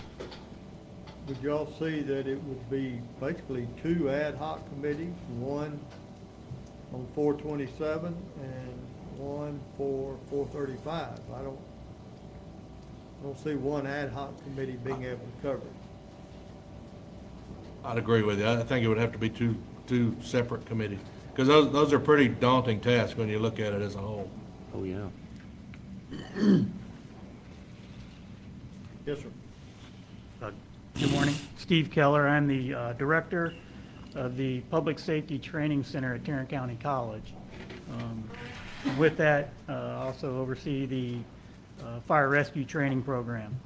y'all see that it would be basically 2 ad hoc committees, one on 427 and one for 435? I don't see one ad hoc committee being able to cover it. I'd agree with you. I think it would have to be two separate committees, because those are pretty daunting tasks when you look at it as a whole. Oh, yeah. Yes, sir. Good morning. Steve Keller. I'm the director of the Public Safety Training Center at Tarrant County College. With that, also oversee the fire rescue training program.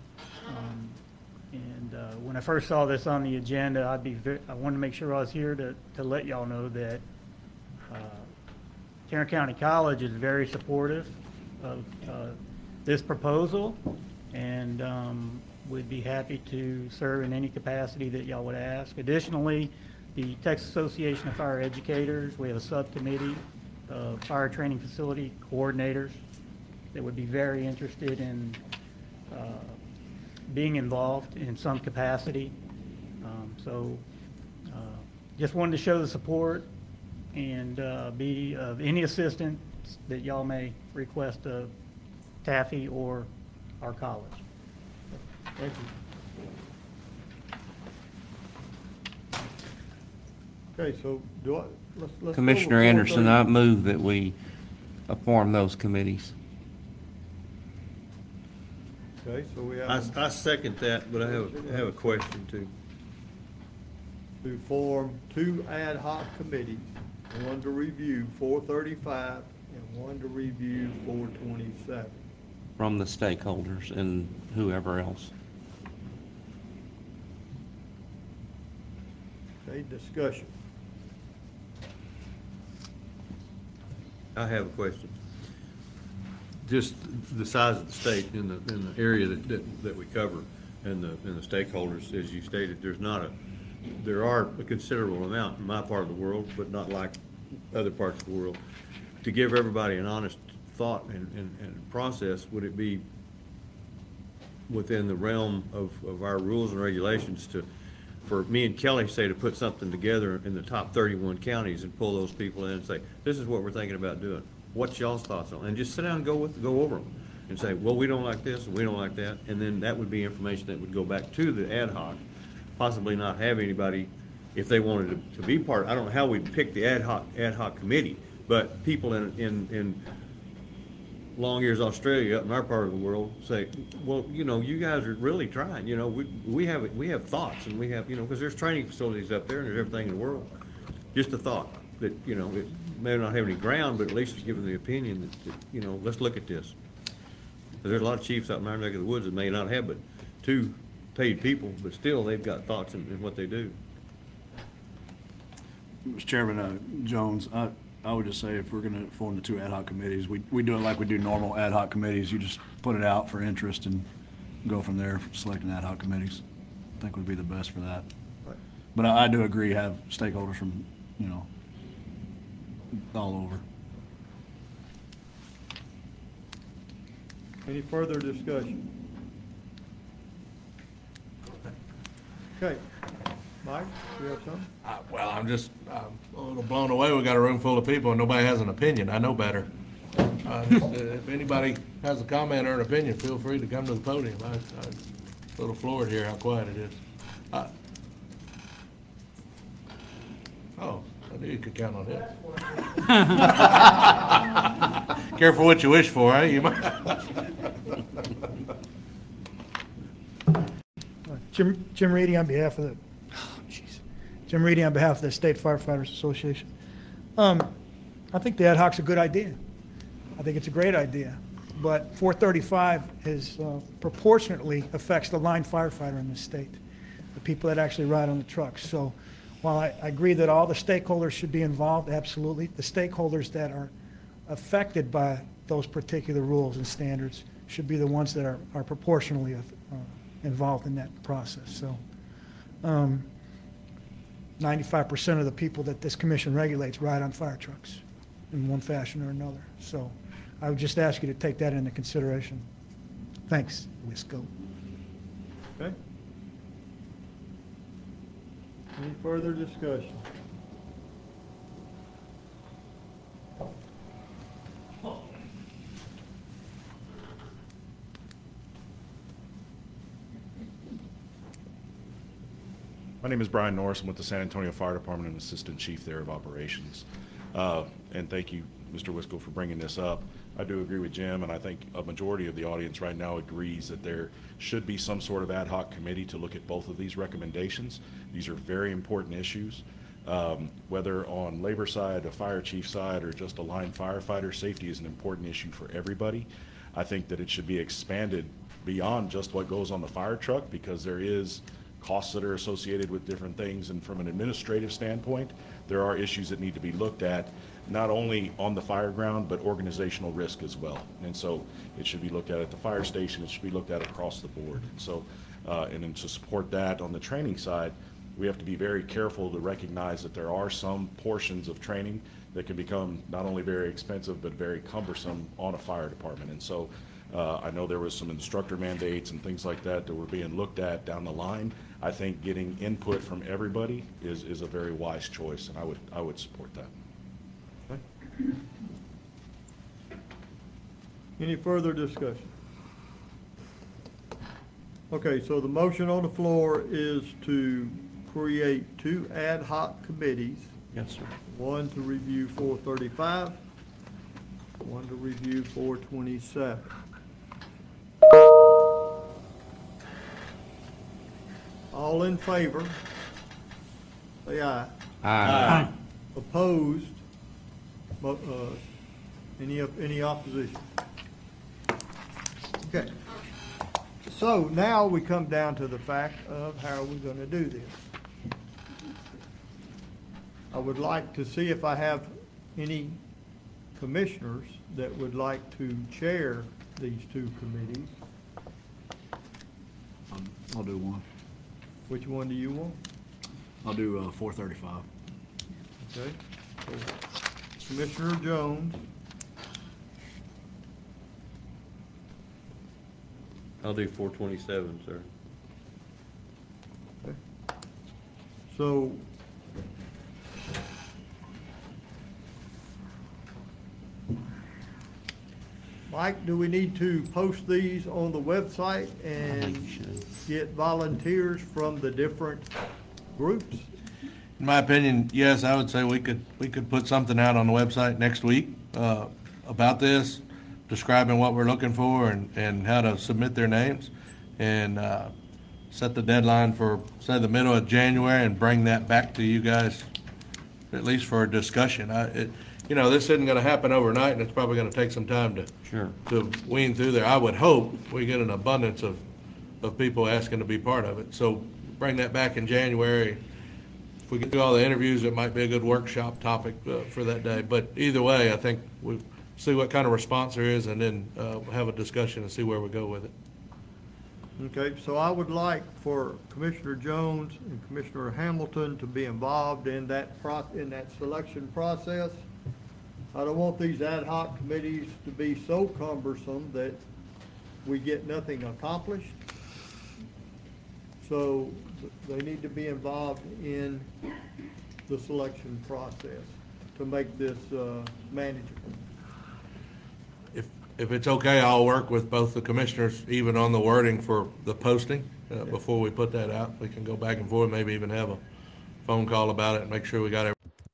When I first saw this on the agenda, I wanted to make sure I was here to let y'all know that Tarrant County College is very supportive of this proposal, and would be happy to serve in any capacity that y'all would ask. Additionally, the Texas Association of Fire Educators, we have a subcommittee of fire training facility coordinators that would be very interested in being involved in some capacity. Just wanted to show the support and be of any assistance that y'all may request of Taffy or our college. Thank you. Okay, so let's go Commissioner with Anderson, 430. I move that we form those committees. Okay, so we have I second that, but I have a question too. to form 2 ad hoc committees, one to review 435 and one to review 427. From the stakeholders and whoever else. Okay, discussion. I have a question. Just the size of the state in the area that we cover and the stakeholders, as you stated, there are a considerable amount in my part of the world, but not like other parts of the world. To give everybody an honest thought and process, would it be within the realm of our rules and regulations for me and Kelly, say, to put something together in the top 31 counties and pull those people in and say, this is what we're thinking about doing. What's y'all's thoughts on it? And just sit down and go over them and say, well, we don't like this and we don't like that. And then that would be information that would go back to the ad hoc, possibly not have anybody, if they wanted to be part. I don't know how we'd pick the ad hoc committee, but people in Long Ears, Australia, up in our part of the world, say, well, you guys are really trying. We have thoughts, and we have, because there's training facilities up there, and there's everything in the world. Just a thought that, it may not have any ground, but at least it's giving the opinion that, let's look at this. There's a lot of chiefs out in our neck of the woods that may not have but 2 paid people, but still they've got thoughts in what they do. Mr. Chairman, Jones, I would just say if we're going to form the 2 ad hoc committees, we do it like we do normal ad hoc committees. You just put it out for interest and go from there, selecting ad hoc committees. I think would be the best for that. Right. But I do agree, have stakeholders from, all over. Any further discussion? Okay. Mike, you have something? Well, I'm a little blown away. We got a room full of people and nobody has an opinion. I know better. If anybody has a comment or an opinion, feel free to come to the podium. I'm a little floored here how quiet it is. I knew you could count on him. Careful what you wish for, eh? You might. Jim Reedy on behalf of the Jim Reedy on behalf of the State Firefighters Association. I think the ad hoc's a good idea. I think it's a great idea. But 435 is proportionately affects the line firefighter in the state, the people that actually ride on the trucks. So while I agree that all the stakeholders should be involved, absolutely, the stakeholders that are affected by those particular rules and standards should be the ones that are proportionally involved in that process. So 95% of the people that this commission regulates ride on fire trucks in one fashion or another. So I would just ask you to take that into consideration. Thanks, Wisco. Okay. Any further discussion? My name is Brian Norris. I'm with the San Antonio Fire Department and Assistant Chief there of Operations. And thank you, Mr. Wisco, for bringing this up. I do agree with Jim, and I think a majority of the audience right now agrees that there should be some sort of ad hoc committee to look at both of these recommendations. These are very important issues. Whether on labor side, a fire chief side, or just a line firefighter, safety is an important issue for everybody. I think that it should be expanded beyond just what goes on the fire truck, because there is costs that are associated with different things, and from an administrative standpoint, there are issues that need to be looked at, not only on the fire ground, but organizational risk as well. And so it should be looked at the fire station, it should be looked at across the board. And so, and then to support that on the training side, we have to be very careful to recognize that there are some portions of training that can become not only very expensive, but very cumbersome on a fire department. And so I know there was some instructor mandates and things like that that were being looked at down the line. I think getting input from everybody is a very wise choice, and I would support that. Okay. Any further discussion? Okay, so the motion on the floor is to create 2 ad hoc committees. Yes, sir. One to review 435, one to review 427. All in favor, say aye. Aye. Opposed? Any opposition? Okay. So now we come down to the fact of how are we going to do this. I would like to see if I have any commissioners that would like to chair these two committees? I'll do one. Which one do you want? I'll do 435. Okay. So Commissioner Jones, I'll do 427, sir. so Mike, do we need to post these on the website and get volunteers from the different groups? In my opinion, yes, I would say we could put something out on the website next week about this, describing what we're looking for and how to submit their names, and set the deadline for, say, the middle of January, and bring that back to you guys, at least for a discussion. This isn't going to happen overnight, and it's probably going to take some time to wean through there. I would hope we get an abundance of people asking to be part of it. So bring that back in January. If we get through all the interviews, it might be a good workshop topic for that day. But either way, I think we see what kind of response there is, and then have a discussion and see where we go with it. Okay, so I would like for Commissioner Jones and Commissioner Hamilton to be involved in that selection process. I don't want these ad hoc committees to be so cumbersome that we get nothing accomplished. So they need to be involved in the selection process to make this manageable. If it's okay, I'll work with both the commissioners, even on the wording for the posting, before we put that out. We can go back and forth, maybe even have a phone call about it and make sure we got everything.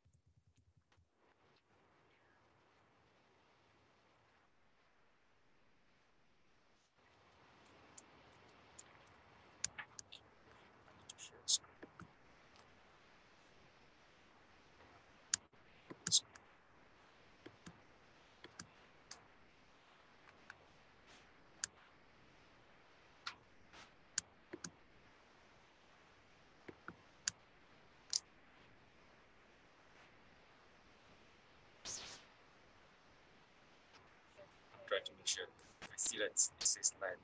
Try to make sure I see that it says live.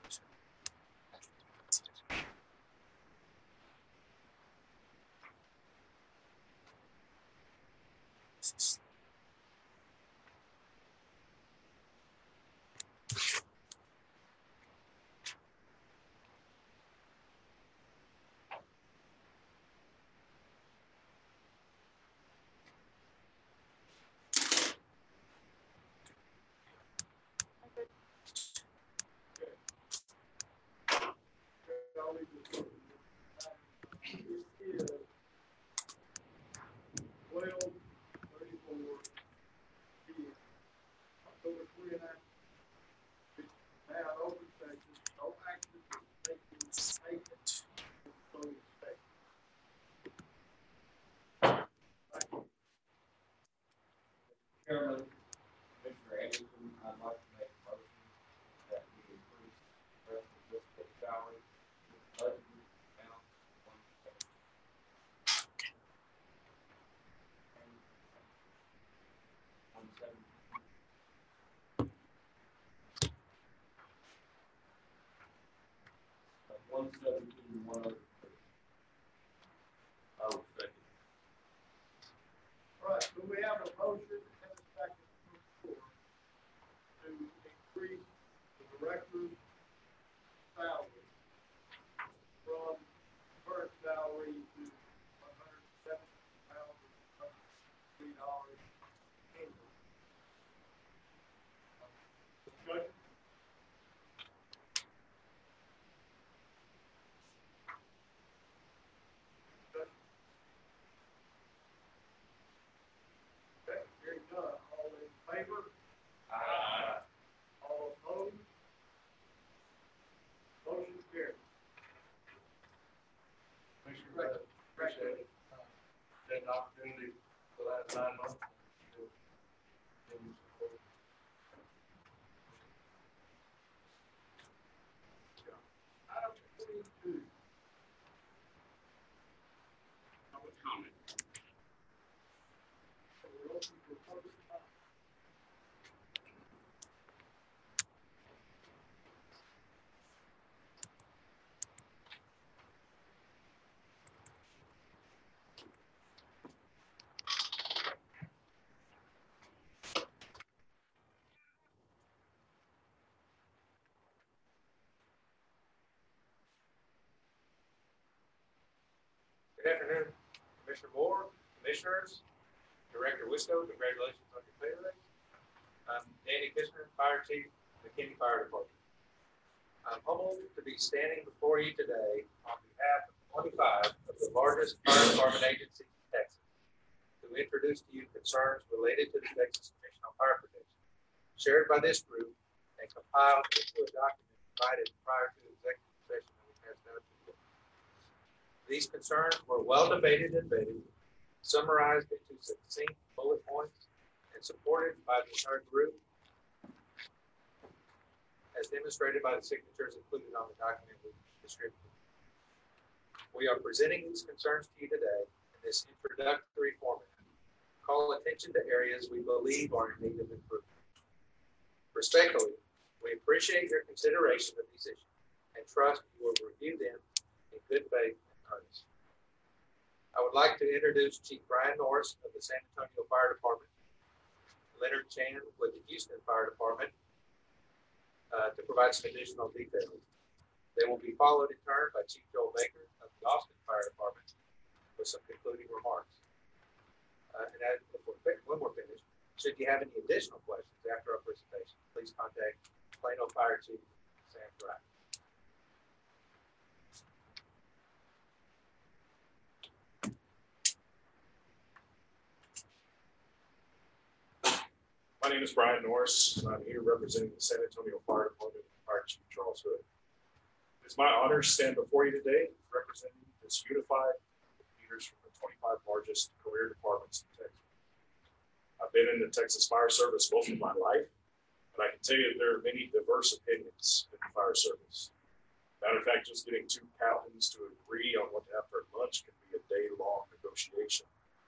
Chairman, Commissioner Anderson, I'd like to make a motion that we increase the rest of this salary budget amount $117,103. I would second. All right, so we have a motion and a second from the floor to increase the director's salary from current salary to $170,300 annually. Discussion? Okay, hearing none. All in favor? Aye. All opposed? Motion carried. Commissioner, appreciate it. Had an opportunity for the last 9 months. Item 22. Public comment. We're open for public comment. Good afternoon, Commissioner Moore, Commissioners, Director Wisco, congratulations on your pay raise. I'm Danny Kistner, Fire Chief, McKinney Fire Department. I'm humbled to be standing before you today on behalf of 25 of the largest fire department agencies in Texas to introduce to you concerns related to the Texas Commission on Fire Protection, shared by this group and compiled into a document provided prior to the executive session that we passed out to you. These concerns were well debated and vetted, summarized into succinct bullet points, and supported by the entire group, as demonstrated by the signatures included on the document we distributed. We are presenting these concerns to you today in this introductory format. Call attention to areas we believe are in need of improvement. Respectfully, we appreciate your consideration of these issues and trust you will review them in good faith and earnest. I would like to introduce Chief Brian Norris of the San Antonio Fire Department, Leonard Chan with the Houston Fire Department, to provide some additional details. They will be followed in turn by Chief Joel Baker of the Austin Fire Department with some concluding remarks. When we're finished, should you have any additional questions after our presentation, please contact Plano Fire Chief Sam Dry. My name is Brian Norris, and I'm here representing the San Antonio Fire Department and Fire Chief Charles Hood. It's my honor to stand before you today representing this unified leaders from the 25 largest career departments in Texas. I've been in the Texas Fire Service most of my life, and I can tell you that there are many diverse opinions in the fire service. Matter of fact, just getting two captains to agree on what to have for lunch can be a day-long negotiation.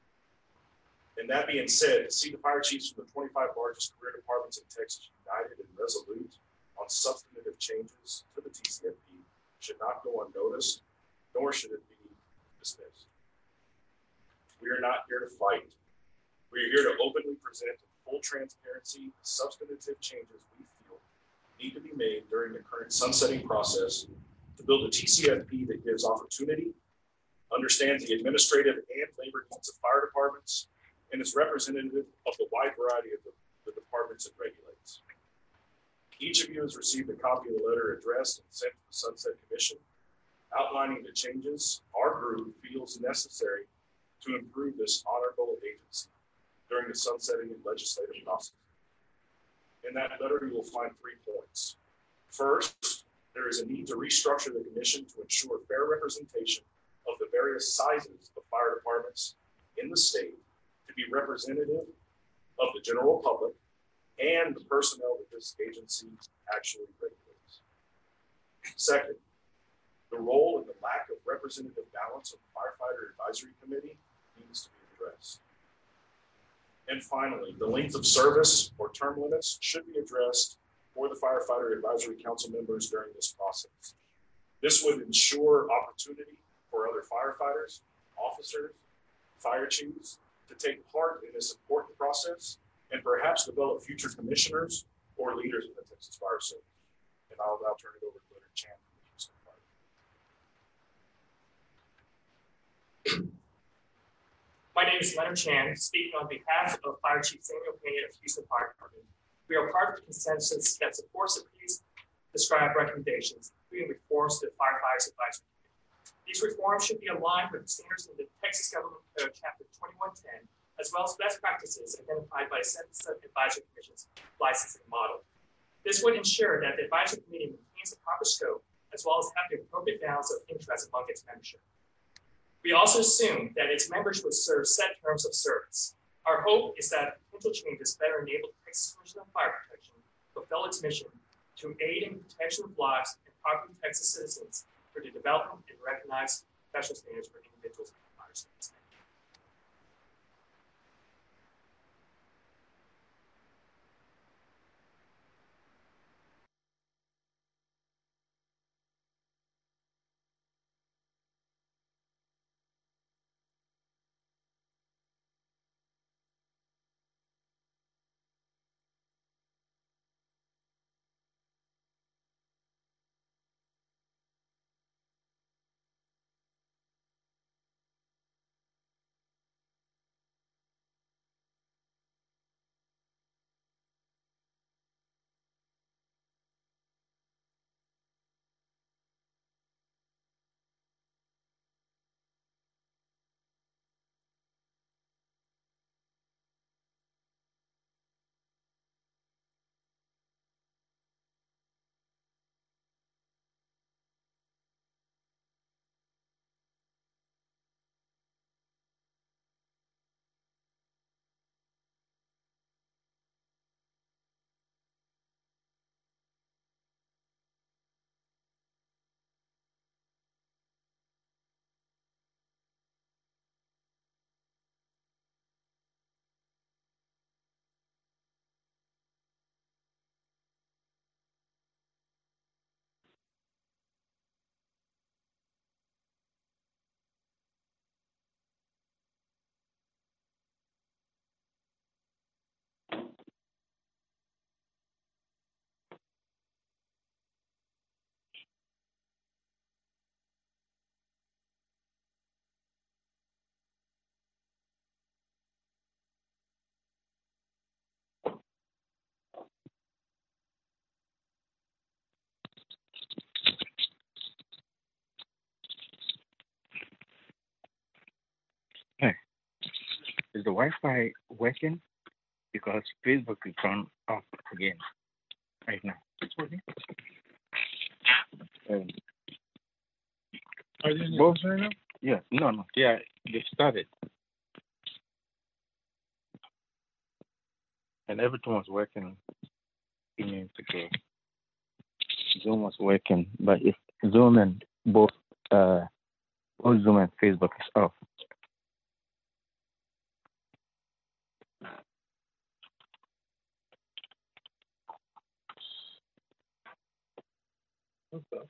And that being said, to see the fire chiefs from the 25 largest career departments in Texas united and resolute on substantive changes to the TCFP should not go unnoticed, nor should it be dismissed. We are not here to fight. We are here to openly present in full transparency the substantive changes we feel need to be made during the current sunsetting process to build a TCFP that gives opportunity, understands the administrative and labor needs of fire departments, and is representative of the wide variety of the departments it regulates. Each of you has received a copy of the letter addressed and sent to the Sunset Commission, outlining the changes our group feels necessary to improve this honorable agency during the sunsetting and legislative process. In that letter, you will find 3 points. First, there is a need to restructure the commission to ensure fair representation of the various sizes of fire departments in the state to be representative of the general public and the personnel that this agency actually regulates. Second, the role and the lack of representative balance of the Firefighter Advisory Committee needs to be addressed. And finally, the length of service or term limits should be addressed for the Firefighter Advisory Council members during this process. This would ensure opportunity for other firefighters, officers, fire chiefs to take part in this important process and perhaps develop future commissioners or leaders in the Texas Fire Service. And I'll now turn it over to Leonard Chan from the Houston Fire. My name is Leonard Chan, speaking on behalf of Fire Chief Samuel Payne of Houston Fire Department. We are part of the consensus that supports the described recommendations, including reforms to the Firefighters Advisory Committee. These reforms should be aligned with the standards in the Texas Government Code, Chapter 2110, as well as best practices identified by the Sunset Advisory Commission's licensing model. This would ensure that the advisory committee maintains the proper scope, as well as have the appropriate balance of interest among its membership. We also assume that its members would serve set terms of service. Our hope is that potential changes better enable the Texas Commission on Fire Protection to fulfill its mission to aid in the protection of lives and property of Texas citizens through the development and recognize special standards for individuals in the fire service. the Wi-Fi working? Because Facebook is on off again right now. Are you in your Both, house right now? yeah, no, yeah, they started. And everything was working a few minutes ago. Zoom was working, but if Zoom and both Zoom and Facebook is off. Okay.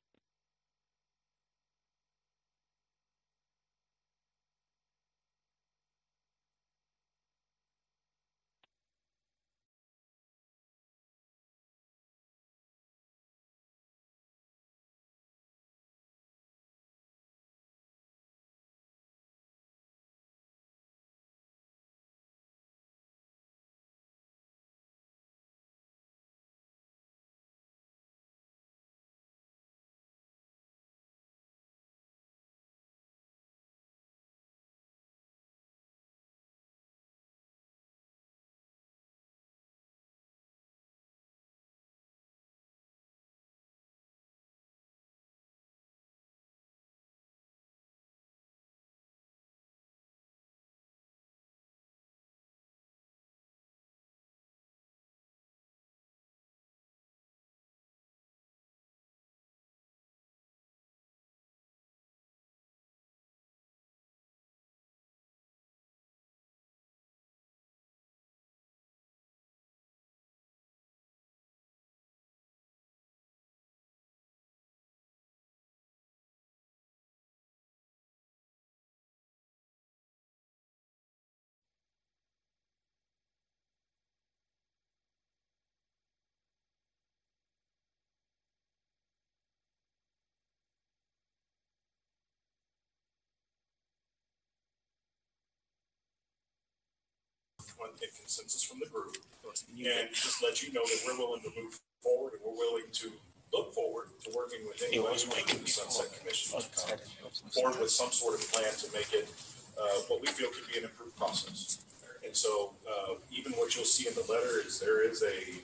And consensus from the group, and just let you know that we're willing to move forward and we're willing to look forward to working with anybody in the Sunset Commission to come forward with some sort of plan to make it what we feel could be an improved process. And so even what you'll see in the letter is there is a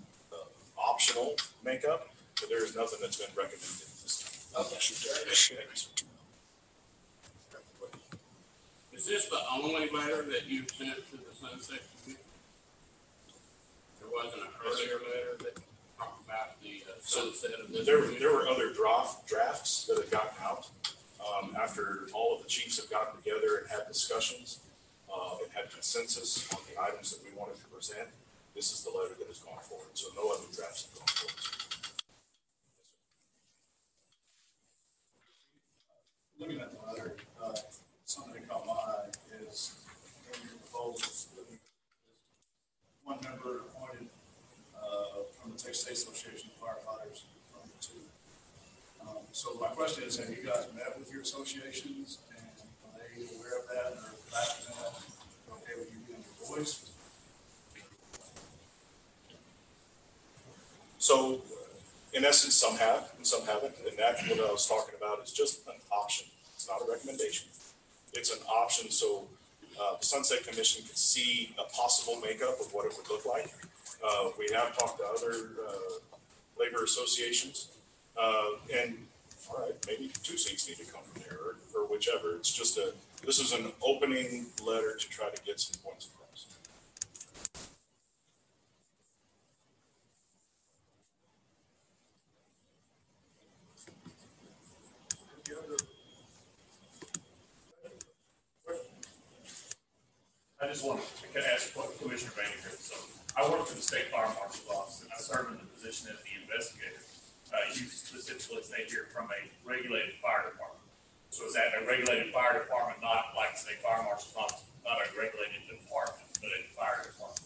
optional makeup, but there is nothing that's been recommended at this time. Is this the only letter that you sent to the Sunset Commission? There wasn't an earlier letter that talked about the sunset of this? There were other drafts that had gotten out after all of the chiefs have gotten together and had discussions and had consensus on the items that we wanted to present. This is the letter that has gone forward. So no other drafts have gone forward. Looking at the letter, something that caught my eye is in your proposals, one member appointed from the Texas State Association of Firefighters from the two. So my question is, have you guys met with your associations, and are they aware of that, and are factors in that okay with you being your voice? So in essence, some have and some haven't. And that's what I was talking about is just an option. It's not a recommendation. It's an option so the Sunset Commission can see a possible makeup of what it would look like. We have talked to other labor associations, and all right, maybe 2 seats need to come from there or whichever. It's just this is an opening letter to try to get some points across. I just want to ask Commissioner Banniger. So I work for the State Fire Marshal's Office, and I serve in the position as the investigator. You specifically say here from a regulated fire department. So is that a regulated fire department, not like State Fire Marshal's Office, not a regulated department, but a fire department?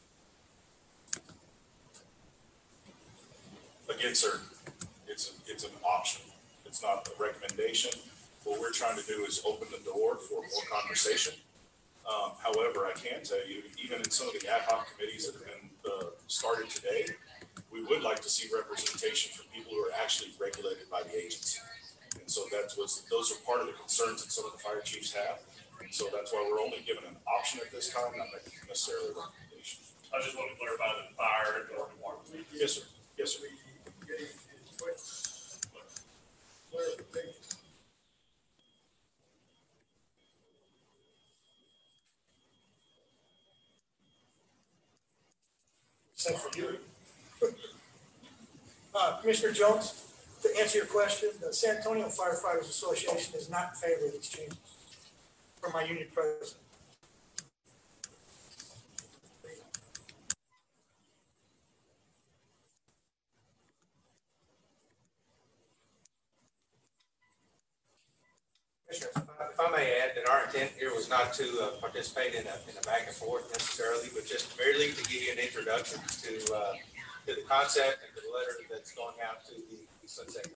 Again, sir, it's an option. It's not a recommendation. What we're trying to do is open the door for more conversation. However, I can tell you, even in some of the ad hoc committees that have been started today, we would like to see representation from people who are actually regulated by the agency. And so those are part of the concerns that some of the fire chiefs have. So that's why we're only given an option at this time, not necessarily a recommendation. I just want to clarify that fire and water. Yes, sir. Yes, sir. Same for you. Commissioner Jones, to answer your question, the San Antonio Firefighters Association is not in favor of these changes from my union president. Commissioner, if I may add that our intent here was not to participate in a back and forth necessarily, but just merely to give you an introduction to the concept and to the letter that's going out to the Sunset